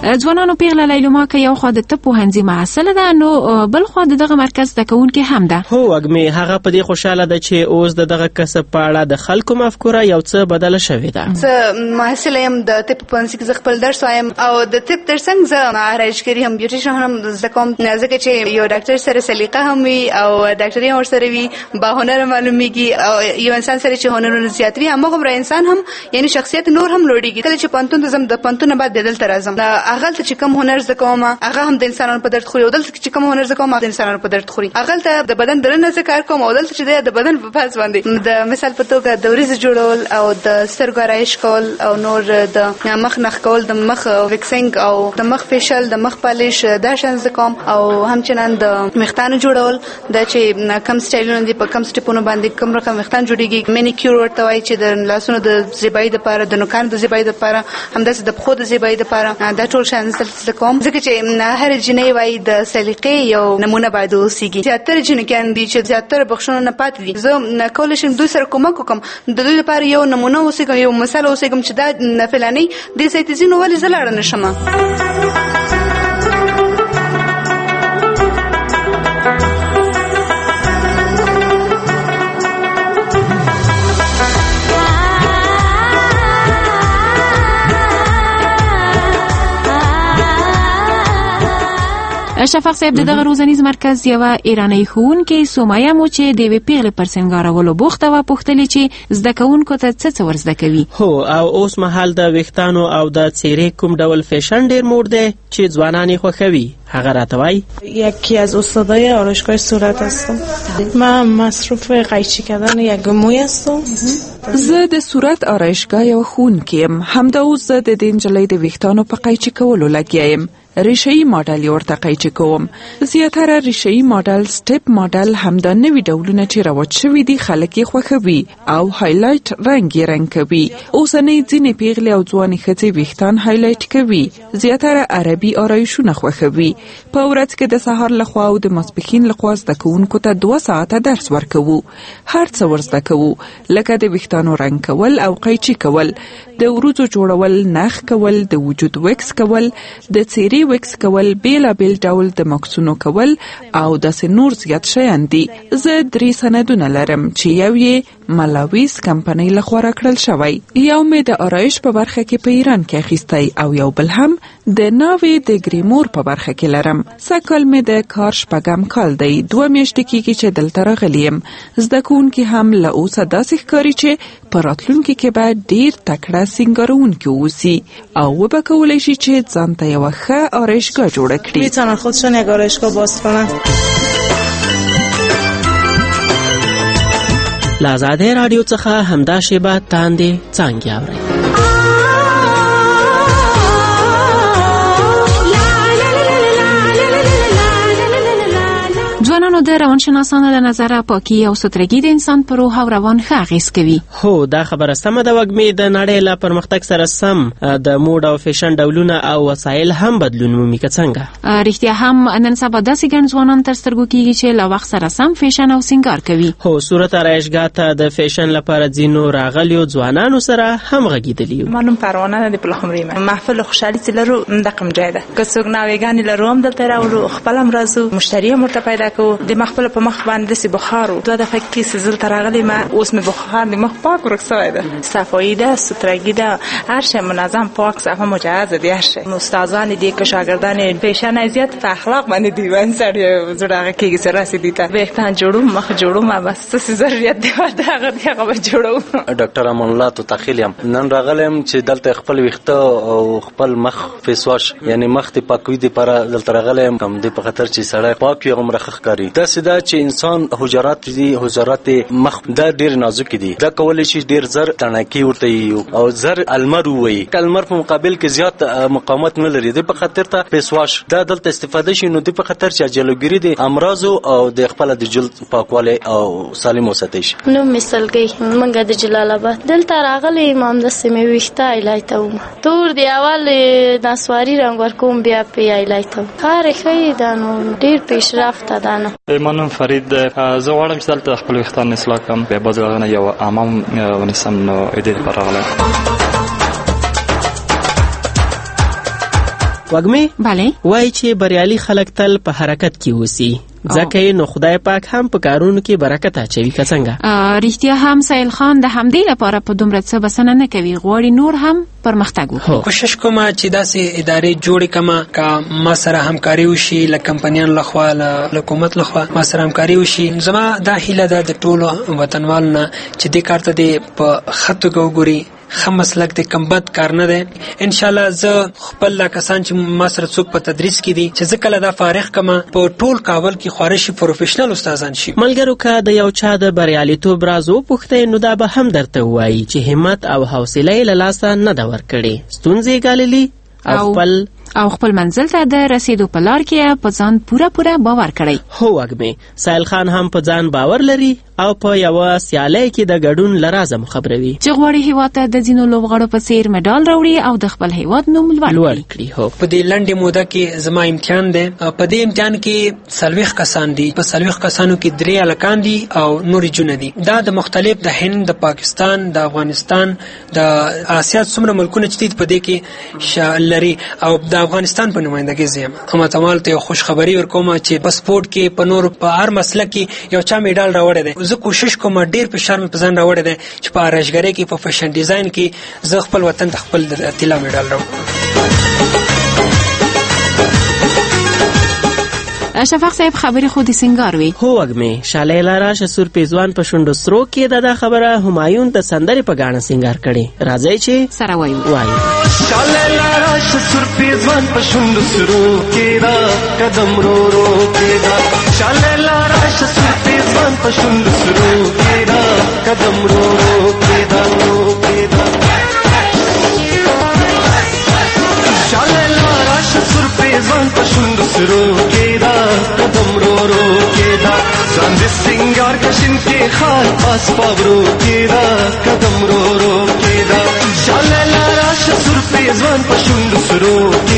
ځوانانو پیغله لیلما که یو خوا د طب پوهنځي محصله ده نو بل خوا دغه مرکز زده کوونکې هم ده. هو وګمې هغه په دې خوشاله ده چې اوس دغه کسب په اړه د خلکو مفکوره یو څه بدله شوې ده. زه محصله یم د طب پوهنځي کې زه خپل درس وایم او د طب ترڅنګ زه آرایشګري هم بیوټیشن هم زده کوم ځکه چې یو ډاکټر سره سلیقه هم وي او ډاکټري هم ورسره وي با هنر معلومیږي او یو انسان سره چې هنرونه زیات وي هماغومره انسان هم یعنی شخصیت نور هم لوړیږي. کله چې پوهنتون ته ځم د پوهنتون نه بعد دلته راځم هغلته چې کوم هنر زده کوم هغه هم د انسانانو په درد خوري او دلته چې کوم هنر زده کوم هغه د انسانانو په درد خوري. هغلته د بدن درنه زه کار کوم او دلته چې د بدن په پاس باندې د مثال په توګه د وریځو جوړول او د سترګو آرایش کول او نور د مخ نخ کول د مخ وکسینګ او د مخ فیشل د مخ پالیش دا شان زده کوم او همچنان د مختانو جوړول د چې کم سټایلونه دي په کم سټیپونو باندې کوم رقم مختان جوړیږي. مینیکیور ورته وایي چې د لاسونو د زیبایی لپاره د نوکانو د زیبایی لپاره همداسې د پښو د زیبایی لپاره دا ټول شان زده کوم ځکه چې هر جنۍ وایي د سلیقې یو نمونه باید اوسېږي. زیاتره جنکیان دي چې زیاتره بخښنه نه پاتې دي. زه کولی شم دوی سره کومک وکړم د دوی لپاره یو نمونه اوسېږم یو مثال اوسېږم چې دا فلانۍ دې ځای ته ځي نو ولې زه لاړه نه شم. شفاق صاحب دغه روزنیز مرکز یو ایرانی ښوونکې سومایه مو چې د یوې پیغلې پر سینګارولو بوخته وه پوښتلې چې زده کوونکو ته څه ور زده کوي. هو او اوس مهال د ویښتانو او د څیرې کوم ډول فیشن ډیر مود دی چې ځوانان یې خوښوي. هغه راته وایي یکی از استادای آرایشگاه صورت هستم. من مصروف قیچی کردن یک موی هستم. زه د صورت آرایشگاه یو ښوونکې یم. همدا اوس زه د دې نجلۍ د ویښتانو په قیچي کولو لګیا یم. ریشه‌ای ماډل ورته قیچي کوم. زیاتره ریشه‌ای ماډل سټیپ ماډل همدا نوي ډولونه چې رواج شوي دي خلک یې خوښوي او هایلایټ رنګ کوي. اوسنۍ ځینې پیغلې او ځوانې ښځې ویښتان هایلایټ کوي. زیاتره عربي آرایشونه خوښوي. په ورځ کې د سهار لخوا او د ماسپښین لخوا زده کوونکو ته 2 ساعته درس ورکوو. هر څه ورزده کوو لکه د ویښتانو رنګ کول او قیچي کول، د وروځو جوړول، نخ کول، د وجود وکس کول، د څیرې وکس کول، بیلابیل ډول د مکسونو کول او داسې نور زیات شیان دي. زه 3 سندونه لرم چې یو یې ملاویز کمپنۍ لخوا راکړل شوی، یو مې د آرایش په برخه کې په ایران کې اخیستی او یو بل هم د ناوې د ګریمور په برخه کې لرم. سږکال مې د کار 6 کال دی. 2 میاشتې کېږي چې دلته راغلی یم. زده کوونکي هم له اوسه داسې ښکاري چې په راتلونکي کې به ډیر تکړه سینګاروونکي اوسي او وبه کولی شي چې ځان ته یوه ښه آرایشگاه جوړه کړي. میتونن خودشون یک آرایشگاه باز کنن. له آزادۍ راډیو څخه همدا شیبه تاندې څانګې اورئ. ځوانانو د روانشناسانو له نظره پاکي او سترګي د انسان پر روح او روان ښه اغېز کوي. هو دا خبره سمه ده وګمې. د نړۍ له پرمختګ سره سم د موډ او فیشن ډولونه او وسایل هم بدلون مومي که څنګه. رښتیا هم نن سبا داسې ګڼ ځوانان تر سترګو کېږي چې له وخت سره سم فیشن او سینګار کوي. هو صورت آرایشګاه ته د فیشن لپاره ځینو راغلیو ځوانانو سره هم غږېدلي یو. ما نوم پروانه د پلخمري یم. محفل خوشحالي چې لرو دقم جای ده. که څوک ناوېګانې لرو هم دلته راوړو، خپل هم راځو، مشتری هم ورته پیدا کوو. د مخبل په مخ باندې داسې بخار و 2 دفعه کې سزل ترغلې ما اوس مې بخار د مخ پاک ورک شوی ده. صفایی ده، سترګي ده، هر شی منظم پاک صفه مجهز دي. هر شی استادان دي که شاګردان فیشن ازیات په اخلاق باندې دیوان سره زړه کې سره رسیدي ته وختان جوړو مخ جوړو ما بس څه ضرورت دی هغه جوړو. ډاکټر امان الله تو تخیلم نن راغلم چې دلته خپل وخته او خپل مخ فیس واش یعنی مخ ته پاکوي دي پر دلته راغلم کوم دی په خاطر چې سړی پاک یو عمر خخکاری. دا سدا چې انسان حجرات دي، حجرات مخ دا ډیر نازک دي. دا کولای شي ډیر زر تڼاکي ورته یو او زر المر وي. المر په مقابل کې زیات مقاومت نه لري. د په خاطر ته فیس واش دا دلته استفاده شي نو د په خاطر چې جلوګری دي امراض او د خپل د جلد پاکواله او سالم وساتي شي. نو مثالګي منګه د جلال آباد دلته راغلي امام د سیمه ویخته الایتوم تور دی اول نسواری رنگ ورکوم بیا پی الایتوم کار خې دا نو ډیر پیشرفت ده. نه ایمانم فرید زه غواړم چې دلته خپل وختان اصلاح کړم. په بازارونه یو امام ونسم نو دې لپاره راغلم. وګمې بله وای چې بریالي خلک تل په حرکت کې اوسي ځکه نو خدای پاک هم په کارونو کې برکت اچوي که څنګه؟ رښتیا هم سهیل خان د همدې لپاره په دومره څه بسنه نه کوي، غواړي نور هم پرمختګ وکړي. کوشش کوم چې داسې ادارې جوړې کما که ما سره همکاري وشي له کمپنیانو لخوا له حکومت لخوا ما سره همکاري وشي. زما دا هیله ده د ټولو وطنوالو نه چې دې کار ته دې په ښه توګه وګوري، ښه مسلک دی، کم بد کار نه دی. انشاءالله زه خپل کسان چې ما سره څوک په تدریس کې دي چې زه کله دا فارغ کما په ټول کابل کې خواره شي پروفیشنل استادان شي. ملګرو که د یو چا د بریالیتوب راز وپوښتئ نو دا به هم درته ووایي چې همت او حوصله یې له لاسه نه ده ورکړې، ستونزې ګاللي او خپل منزل ته د رسیدو په لار کې په ځان پوره باور کړی. هو وګمې سهیل خان هم په ځان باور لري او په یوه سیالۍ کې د ګډون له رازه مخبروي چې غواړي هیواد ته د ځینو لوبغاړو په څیر مډال راوړي او د خپل هیواد نوم لوړ کړي. هو په دې لنډې موده کې زما امتحان دی، په دې امتحان کې 40 کسان دي، په 40 کسانو کې 3 هلکان دي او نورې جونه دي. دا د مختلف د هند، د پاکستان، د افغانستان، د آسیا څومره ملکونه چې دي په دې کې لري او د افغانستان په نمائندګۍ زم هم تمال ته خوش خبری ورکوم چې په سپورت کې په نور په هر مسله کې یو چا میډال راوړی دی. زه کوشش کوم ډیر په شرم په ځان راوړی دی چې په ارشګری کې په فیشن ډیزاین کې زه خپل وطن ته خپل طلا میډال راوړم. شفاق صاحب خبرې خو د سنگار وي. هو وګمې شاله لاره شسور پیزوان په شونډو سرو کې دا خبره همایون د سندرې په غاڼه سنگار کړي. راځي چې سره وایو شاله لاره شسور پیزوان په شونډو سرو کې دا قدم رو رو کې دا شاله لاره شسور پیزوان په شونډو سرو کې دا قدم رو رو کې دا شاله لاره شسور پیزوان په شونډو سرو کې دا قدم رو رو کې دا ځان د سنگار کشن کې خال پاس پاورو کې دا قدم رو رو کې دا شاله لاره شسور پیزوان په شونډو سرو